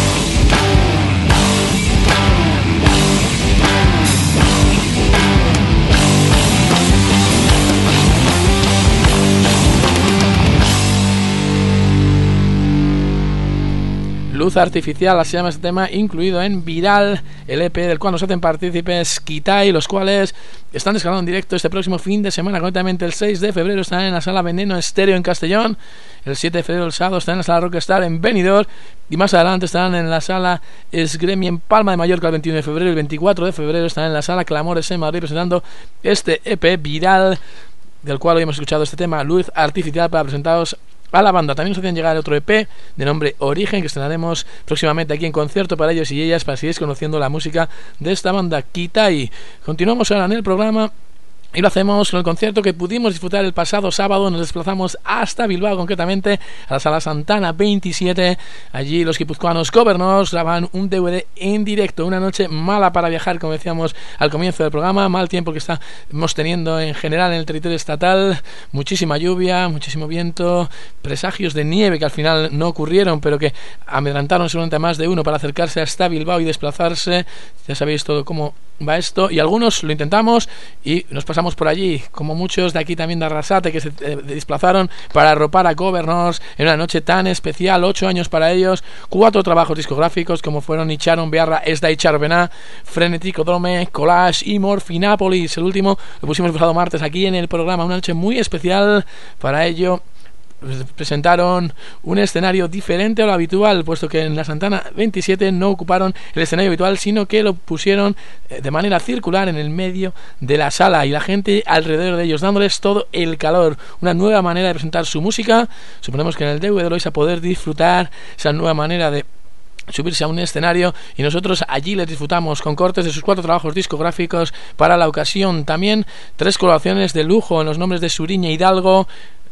Luz Artificial, así se llama este tema, incluido en Viral, el EP del cual nos hacen partícipes Kitai, los cuales están descargando en directo este próximo fin de semana. Concretamente el 6 de febrero estarán en la sala Veneno Estéreo en Castellón, el 7 de febrero, el sábado, estarán en la sala Rockstar en Benidorm y más adelante estarán en la sala Esgremi en Palma de Mallorca el 21 de febrero y el 24 de febrero estarán en la sala Clamores en Madrid presentando este EP Viral, del cual hoy hemos escuchado este tema, Luz Artificial, para presentaros a la banda. También nos hacían llegar otro EP de nombre Origen, que estrenaremos próximamente aquí en concierto para ellos y ellas, para seguir conociendo la música de esta banda, Kitai. Continuamos ahora en el programa Y lo hacemos con el concierto que pudimos disfrutar el pasado sábado. Nos desplazamos hasta Bilbao, concretamente a la Sala Santana 27. Allí los guipuzcoanos Governors graban un DVD en directo. Una noche mala para viajar, como decíamos al comienzo del programa. Mal tiempo que estamos teniendo en general en el territorio estatal. Muchísima lluvia, muchísimo viento, presagios de nieve que al final no ocurrieron, pero que amedrentaron seguramente a más de uno para acercarse hasta Bilbao y desplazarse. Ya sabéis todo cómo va esto, y algunos lo intentamos y nos pasamos por allí, como muchos de aquí también de Arrasate, que se desplazaron para arropar a Governors en una noche tan especial. 8 años para ellos, 4 trabajos discográficos como fueron Icharon Beharra Ez da Itxaropena, Frenetic Odrome, Collage y Morphinapolis. El último lo pusimos el pasado martes aquí en el programa, una noche muy especial. Para ello presentaron un escenario diferente a lo habitual, puesto que en la Santana 27 no ocuparon el escenario habitual, sino que lo pusieron de manera circular en el medio de la sala y la gente alrededor de ellos dándoles todo el calor. Una nueva manera de presentar su música. Suponemos que en el DVD lo vais a poder disfrutar esa nueva manera de subirse a un escenario, y nosotros allí les disfrutamos con cortes de sus 4 trabajos discográficos para la ocasión. También 3 colaboraciones de lujo en los nombres de Suriña Hidalgo,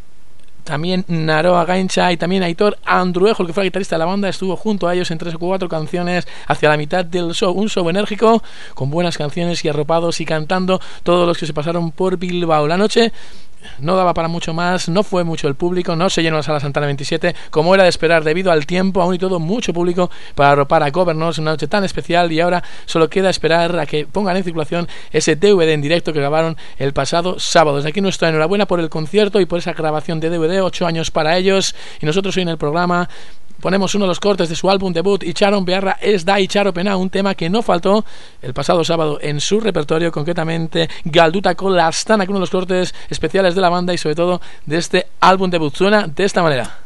también Naroa Gaincha y también Aitor Andruejo, el que fue guitarrista de la banda, estuvo junto a ellos en 3 o 4 canciones hacia la mitad del show. Un show enérgico, con buenas canciones y arropados y cantando todos los que se pasaron por Bilbao. La noche no daba para mucho más, no fue mucho el público, no se llenó la Sala Santana 27 como era de esperar debido al tiempo, aún y todo mucho público para arropar a Governors en una noche tan especial, y ahora solo queda esperar a que pongan en circulación ese DVD en directo que grabaron el pasado sábado. Desde aquí nuestra enhorabuena por el concierto y por esa grabación de DVD, 8 años para ellos, y nosotros hoy en el programa ponemos uno de los cortes de su álbum debut, Icharon Beharra Ez da Itxaropena, un tema que no faltó el pasado sábado en su repertorio, concretamente Galdutako Lastana, que uno de los cortes especiales de la banda y sobre todo de este álbum debut. Suena de esta manera.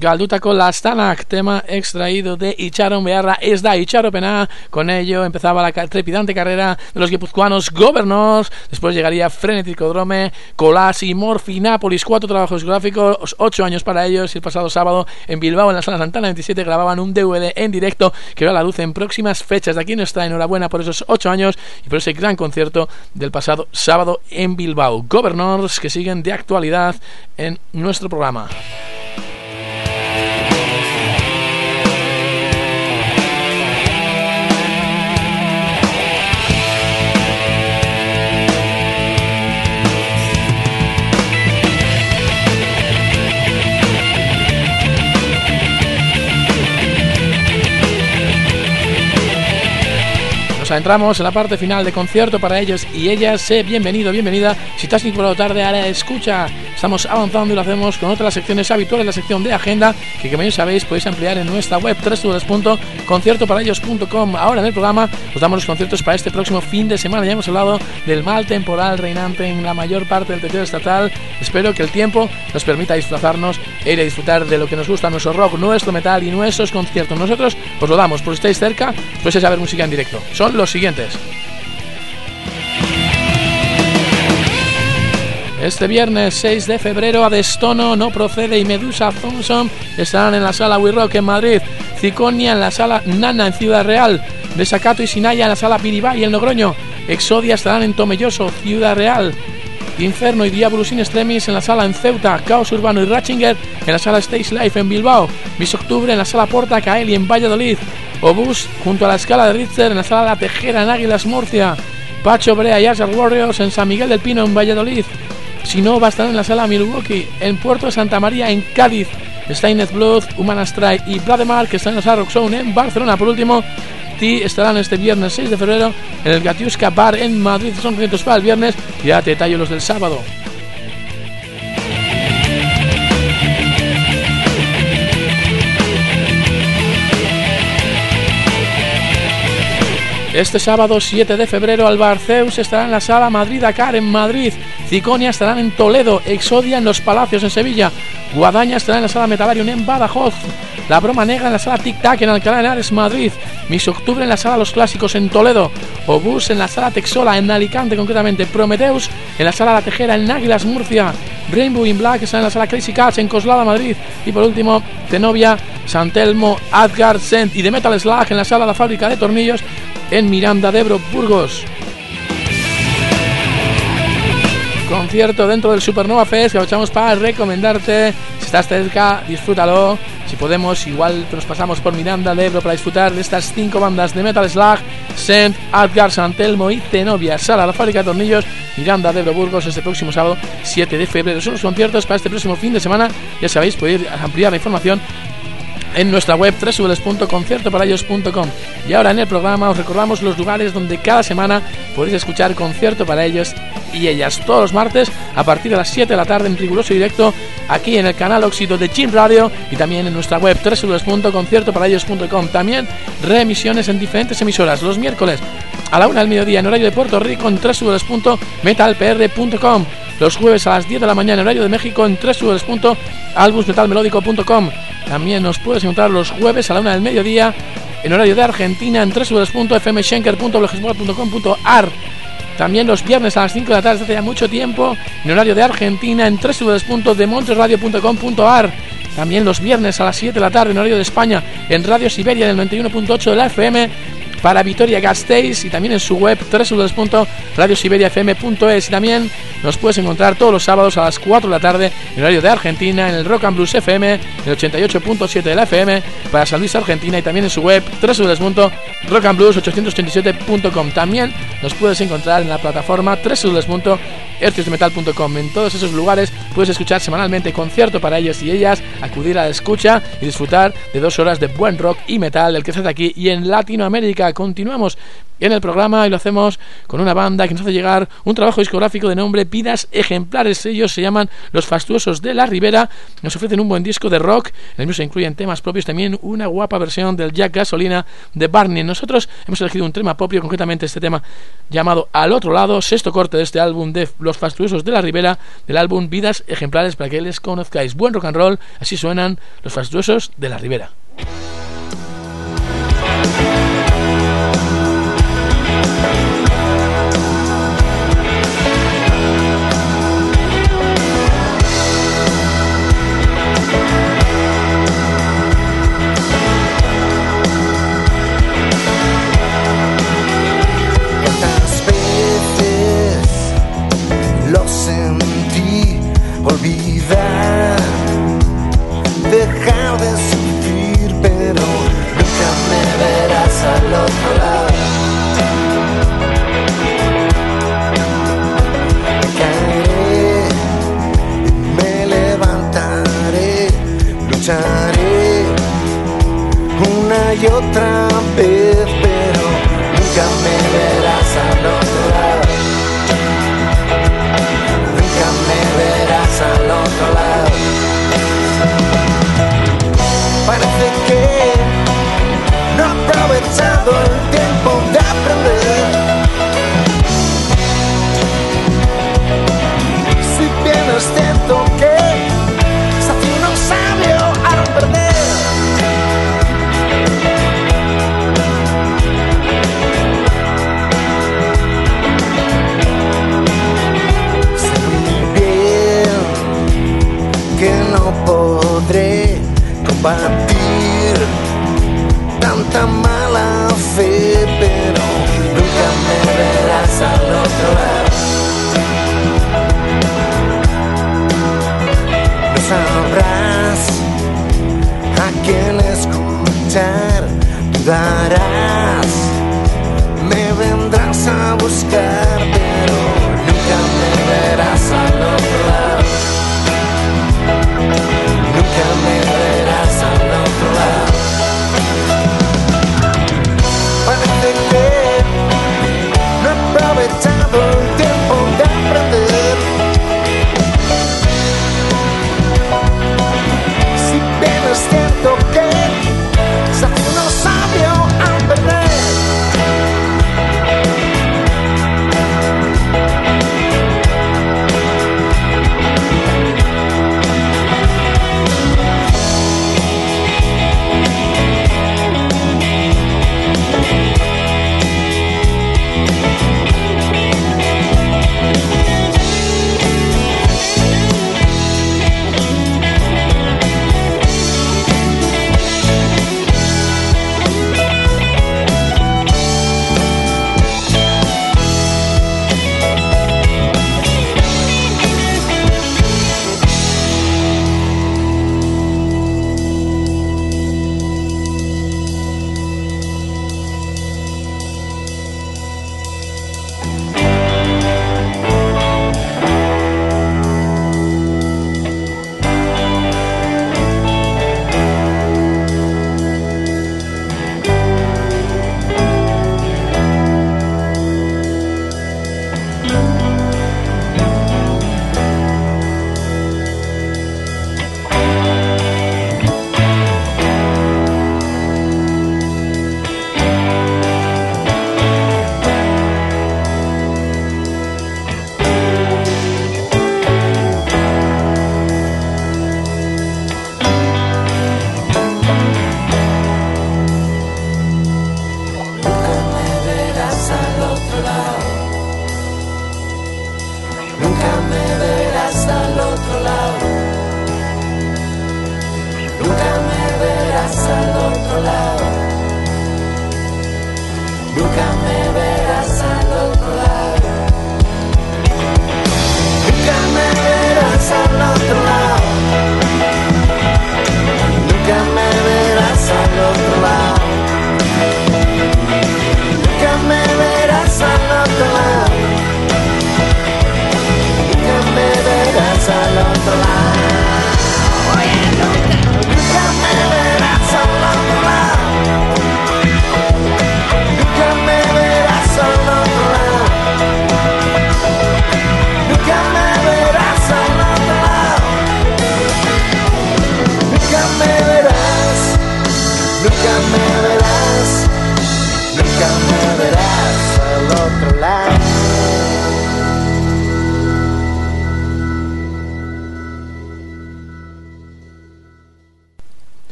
Galdutako Lastanak, tema extraído de Itxaron Beharra ez da Itxaropena. Con ello empezaba la trepidante carrera de los guipuzcoanos Governors. Después llegaría Frenetic Drome, Colas y Morfinápolis, 4 trabajos gráficos, 8 años para ellos. Y el pasado sábado en Bilbao, en la Sala Santana 27, grababan un DVD en directo que verá la luz en próximas fechas. De aquí nuestra enhorabuena por esos 8 años y por ese gran concierto del pasado sábado en Bilbao. Governors, que siguen de actualidad en nuestro programa. Entramos en la parte final de concierto para ellos y ellas. Bienvenido, bienvenida. Si te has incorporado tarde, ahora escucha. Estamos avanzando y lo hacemos con otras secciones habituales. La sección de agenda, que como ya sabéis podéis ampliar en nuestra web www.conciertoparaellos.com. Ahora en el programa os damos los conciertos para este próximo fin de semana. Ya hemos hablado del mal temporal reinante en la mayor parte del territorio estatal. Espero que el tiempo nos permita desplazarnos e ir a disfrutar de lo que nos gusta, nuestro rock, nuestro metal y nuestros conciertos. Nosotros os lo damos, por si estáis cerca, pues es a ver música en directo. Son los siguientes. Este viernes 6 de febrero, Adestono, No Procede y Medusa Thompson estarán en la sala We Rock en Madrid, Ciconia en la sala Nana en Ciudad Real, Desacato y Sinaya en la sala Piribay en Logroño, Exodia estarán en Tomelloso, Ciudad Real, Inferno y Diabolus in Extremis en la sala en Ceuta, Caos Urbano y Ratchinger en la sala Stage Life en Bilbao, Miss Octubre en la sala Porta Caeli en Valladolid, Obús junto a la Escala de Richter en la sala La Tejera en Águilas Murcia, Pacho Brea y Asher Warriors en San Miguel del Pino en Valladolid, Sinova estarán en la sala Milwaukee, en Puerto de Santa María en Cádiz, Stainet Blood, Human Strike y Vladimir, que están en la sala Roxzone en Barcelona. Por último, T estarán este viernes 6 de febrero en el Gatiuska Bar en Madrid. Son 500 para el viernes, ya te detallo los del sábado. Este sábado 7 de febrero Albarceus estará en la sala Madrid-Dakar en Madrid, Ciconia estarán en Toledo, Exodia en Los Palacios en Sevilla, Guadaña estará en la sala Metavarium en Badajoz, La Broma Negra en la sala Tic Tac en Alcalá de Henares, Madrid, Miss Octubre en la sala Los Clásicos en Toledo, Obús en la sala Texola en Alicante concretamente, Prometheus en la sala La Tejera en Águilas Murcia, Rainbow in Black está en la sala Crazy Cats en Coslada Madrid y por último Zenobia, San Telmo, Adgar, Sent y The Metal Slug en la sala La Fábrica de Tornillos en Miranda de Ebro, Burgos. Concierto dentro del Supernova Fest que aprovechamos para recomendarte. Si estás cerca, disfrútalo. Si podemos, igual nos pasamos por Miranda de Ebro para disfrutar de estas 5 bandas de Metal Slug, Sent, Adgar, San Telmo y Zenobia. Sala La Fábrica de Tornillos, Miranda de Ebro, Burgos, este próximo sábado 7 de febrero. Son los conciertos para este próximo fin de semana. Ya sabéis, podéis ampliar la información en nuestra web www.conciertoparaellos.com. Y ahora en el programa os recordamos los lugares donde cada semana podéis escuchar Concierto para Ellos y Ellas, todos los martes a partir de las 7 de la tarde en riguroso directo aquí en el canal Óxido de Chin Radio y también en nuestra web www.conciertoparaellos.com. También reemisiones en diferentes emisoras los miércoles a la 1 del mediodía en horario de Puerto Rico en www.metalpr.com, los jueves a las 10 de la mañana en horario de México en www.albumsmetalmelódico.com. También nos puedes encontrar los jueves a la 1 del mediodía en horario de Argentina en www.fmschenker.blogspot.com.ar. También los viernes a las 5 de la tarde desde hace ya mucho tiempo en horario de Argentina en www.demontreradio.com.ar. También los viernes a las 7 de la tarde en horario de España en Radio Siberia del 91.8 de la FM para Vitoria-Gasteiz y también en su web www.radiosiberiafm.es. Y también nos puedes encontrar todos los sábados a las 4 de la tarde en horario de Argentina en el Rock and Blues FM, el 88.7 de la FM para San Luis, Argentina, y también en su web www.rockandblues887.com. También nos puedes encontrar en la plataforma www.herciosdemetal.com. En todos esos lugares puedes escuchar semanalmente Concierto para Ellos y Ellas, acudir a la escucha y disfrutar de 2 horas de buen rock y metal, el que se hace aquí y en Latinoamérica. Rivera. Continuamos en el programa y lo hacemos con una banda que nos hace llegar un trabajo discográfico de nombre Vidas Ejemplares. Ellos se llaman Los Fastuosos de la Ribera. Nos ofrecen un buen disco de rock. El mismo se incluyen temas propios, también una guapa versión del Jack Gasolina de Barney. Nosotros hemos elegido un tema propio, concretamente este tema llamado Al Otro Lado, sexto corte de este álbum de Los Fastuosos de la Ribera, del álbum Vidas Ejemplares, para que les conozcáis. Buen rock and roll, así suenan Los Fastuosos de la Ribera. Lo sentí olvidar, dejar de sufrir, pero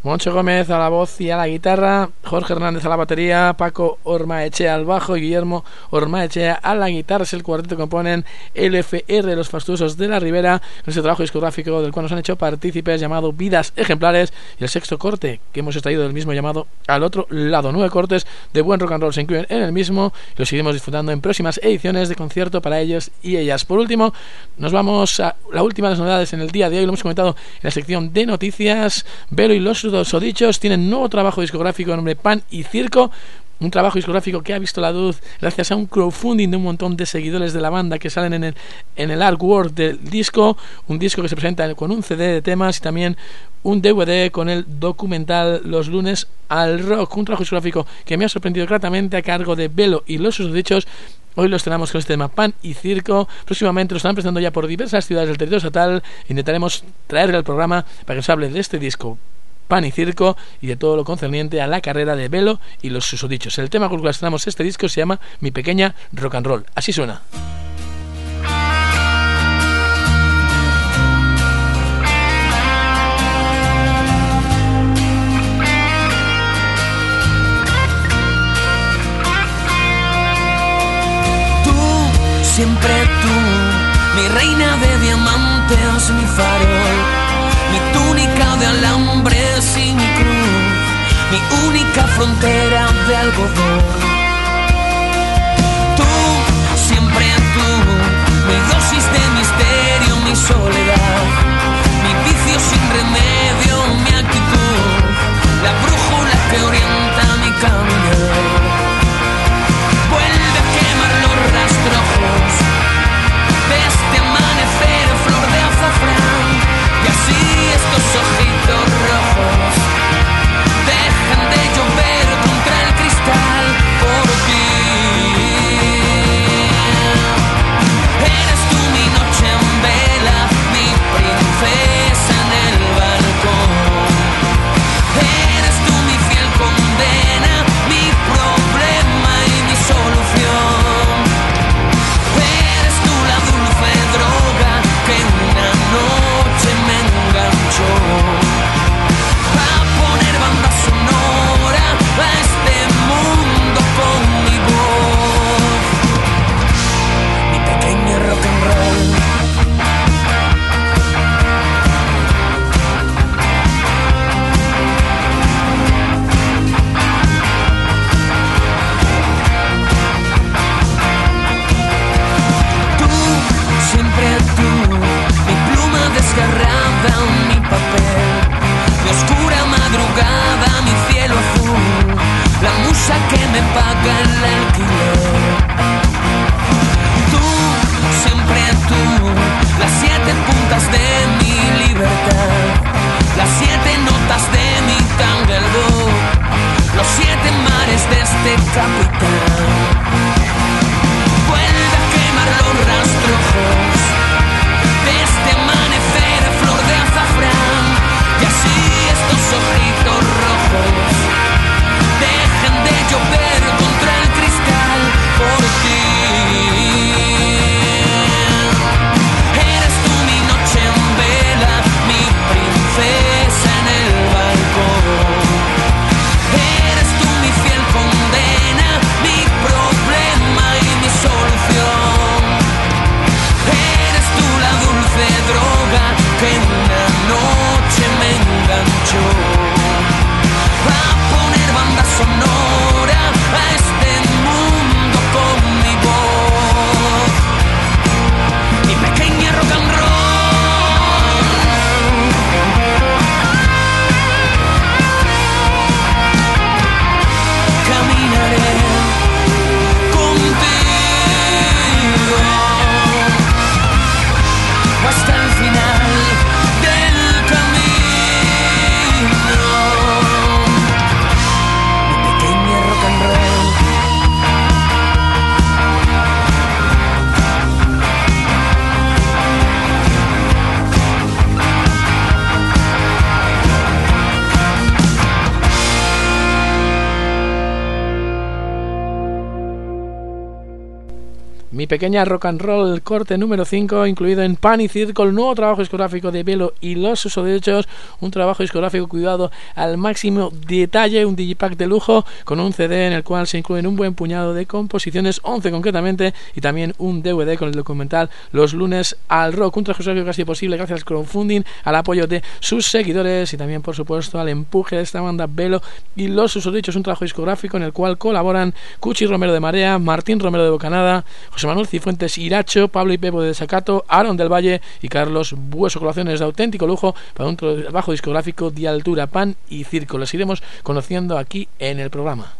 Moncho Gómez a la voz y a la guitarra, Jorge Hernández a la batería, Paco Ormaechea al bajo y Guillermo Ormaechea a la guitarra. Es el cuarteto que componen LFR, Los Fastuosos de la Ribera, con ese trabajo discográfico del cual nos han hecho partícipes llamado Vidas Ejemplares, y el sexto corte que hemos extraído del mismo llamado Al Otro Lado. 9 cortes de buen rock and roll se incluyen en el mismo y los seguiremos disfrutando en próximas ediciones de concierto para ellos y ellas. Por último, nos vamos a la última de las novedades en el día de hoy. Lo hemos comentado en la sección de noticias. Velo y los Susodichos tienen nuevo trabajo discográfico de nombre Pan y Circo. Un trabajo discográfico que ha visto la luz gracias a un crowdfunding de un montón de seguidores de la banda que salen en el artwork del disco. Un disco que se presenta con un CD de temas y también un DVD con el documental Los Lunes al Rock. Un trabajo discográfico que me ha sorprendido gratamente, a cargo de Velo y los Susodichos. Hoy los tenemos con este tema Pan y Circo. Próximamente lo estarán presentando ya por diversas ciudades del territorio estatal. Intentaremos traerle al programa para que nos hable de este disco Pan y Circo y de todo lo concerniente a la carrera de Velo y los Susodichos. El tema con el que estrenamos este disco se llama Mi Pequeña Rock and Roll. Así suena. Siempre tú, mi reina de diamantes, mi farol, mi túnica de alambres y mi cruz, mi única frontera de algodón. Tú, siempre tú, mi dosis de misterio, mi soledad, mi vicio sin remedio, mi actitud, la brújula que orienta mi caminar. Vuelve a quemar los rastrojos de este amanecer, flor de azafrán, y así estos ojitos rojos dejan de llover contra el cristal por ti. Eres tú mi noche en vela, mi princesa en el balcón. Eres tú mi fiel condena, mi problema y mi solución. Eres tú la dulce droga que una noche me enganchó a poner banda sonora a este mundo con mi voz. Mi pequeña rock and roll. Siempre tú, mi pluma desgarrada, mi papel, mi oscura madrugada, mi cielo azul, la musa que me paga el alquiler. Tú, siempre tú, las 7 puntas de mi libertad, las 7 notas de mi tango, los 7 mares de este capitán. Vuelve a quemar los rastrojos de este amanecer, flor de azafrán, y así estos ojitos rojos dejan de llover contra el cristal Mi pequeña rock and roll, el corte número 5, incluido en Pan y Circo, el nuevo trabajo discográfico de Velo y Los Susodichos, un trabajo discográfico cuidado al máximo detalle, un digipack de lujo con un CD en el cual se incluyen un buen puñado de composiciones, 11 concretamente, y también un DVD con el documental Los lunes al rock, un trabajo discográfico que ha sido posible gracias al crowdfunding, al apoyo de sus seguidores y también, por supuesto, al empuje de esta banda Velo y Los Susodichos, un trabajo discográfico en el cual colaboran Cuchi Romero de Marea, Martín Romero de Bocanada, José Manuel Cifuentes Iracho, Pablo y Pepo de Desacato, Aaron del Valle y Carlos Bueso, colaboraciones de auténtico lujo para un trabajo discográfico de altura. Pan y Circo, los iremos conociendo aquí en el programa.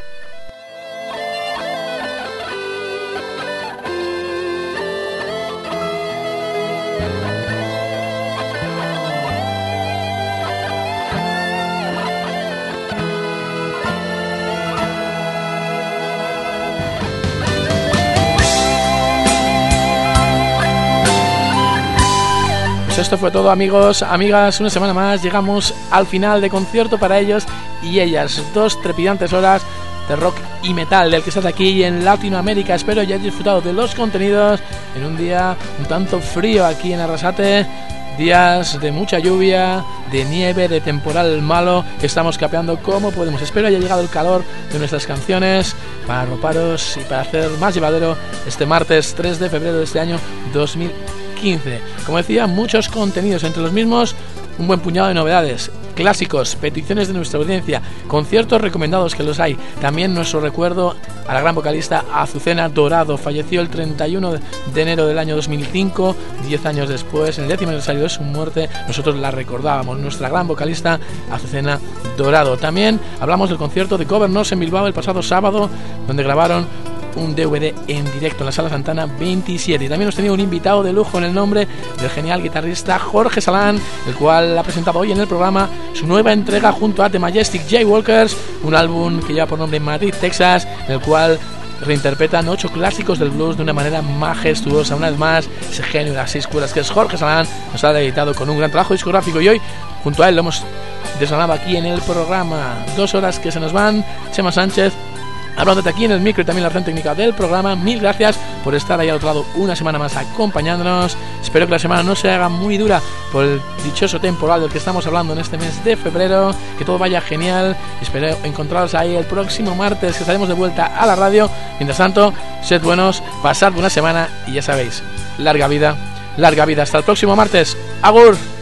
Esto fue todo, amigos, amigas, una semana más llegamos al final de concierto para ellos y ellas, 2 trepidantes horas de rock y metal del que estás aquí en Latinoamérica. Espero hayáis disfrutado de los contenidos en un día un tanto frío aquí en Arrasate, días de mucha lluvia, de nieve, de temporal malo que estamos capeando como podemos. Espero haya llegado el calor de nuestras canciones para arroparos y para hacer más llevadero este martes 3 de febrero de este año 2015. Como decía, muchos contenidos, entre los mismos un buen puñado de novedades, clásicos, peticiones de nuestra audiencia, conciertos recomendados que los hay. También nuestro recuerdo a la gran vocalista Azucena Dorado. Falleció el 31 de enero del año 2005, 10 años después, en el 10º aniversario de su muerte, nosotros la recordábamos, nuestra gran vocalista Azucena Dorado. También hablamos del concierto de Governors en Bilbao el pasado sábado, donde grabaron un DVD en directo en la Sala Santana 27. Y también hemos tenido un invitado de lujo en el nombre del genial guitarrista Jorge Salán, el cual ha presentado hoy en el programa su nueva entrega junto a The Majestic Jaywalkers, un álbum que lleva por nombre Madrid, Texas, en el cual reinterpretan 8 clásicos del blues de una manera majestuosa. Una vez más, ese genio de las 6 cuerdas que es Jorge Salán nos ha editado con un gran trabajo discográfico y hoy junto a él lo hemos desgranado aquí en el programa. 2 horas que se nos van. Chema Sánchez hablándote aquí en el micro y también la red técnica del programa. Mil gracias por estar ahí al otro lado una semana más acompañándonos. Espero que la semana no se haga muy dura por el dichoso temporal del que estamos hablando en este mes de febrero, que todo vaya genial. Espero encontraros ahí el próximo martes, que estaremos de vuelta a la radio. Mientras tanto, sed buenos, pasad buena semana y ya sabéis, larga vida, hasta el próximo martes. ¡Agur!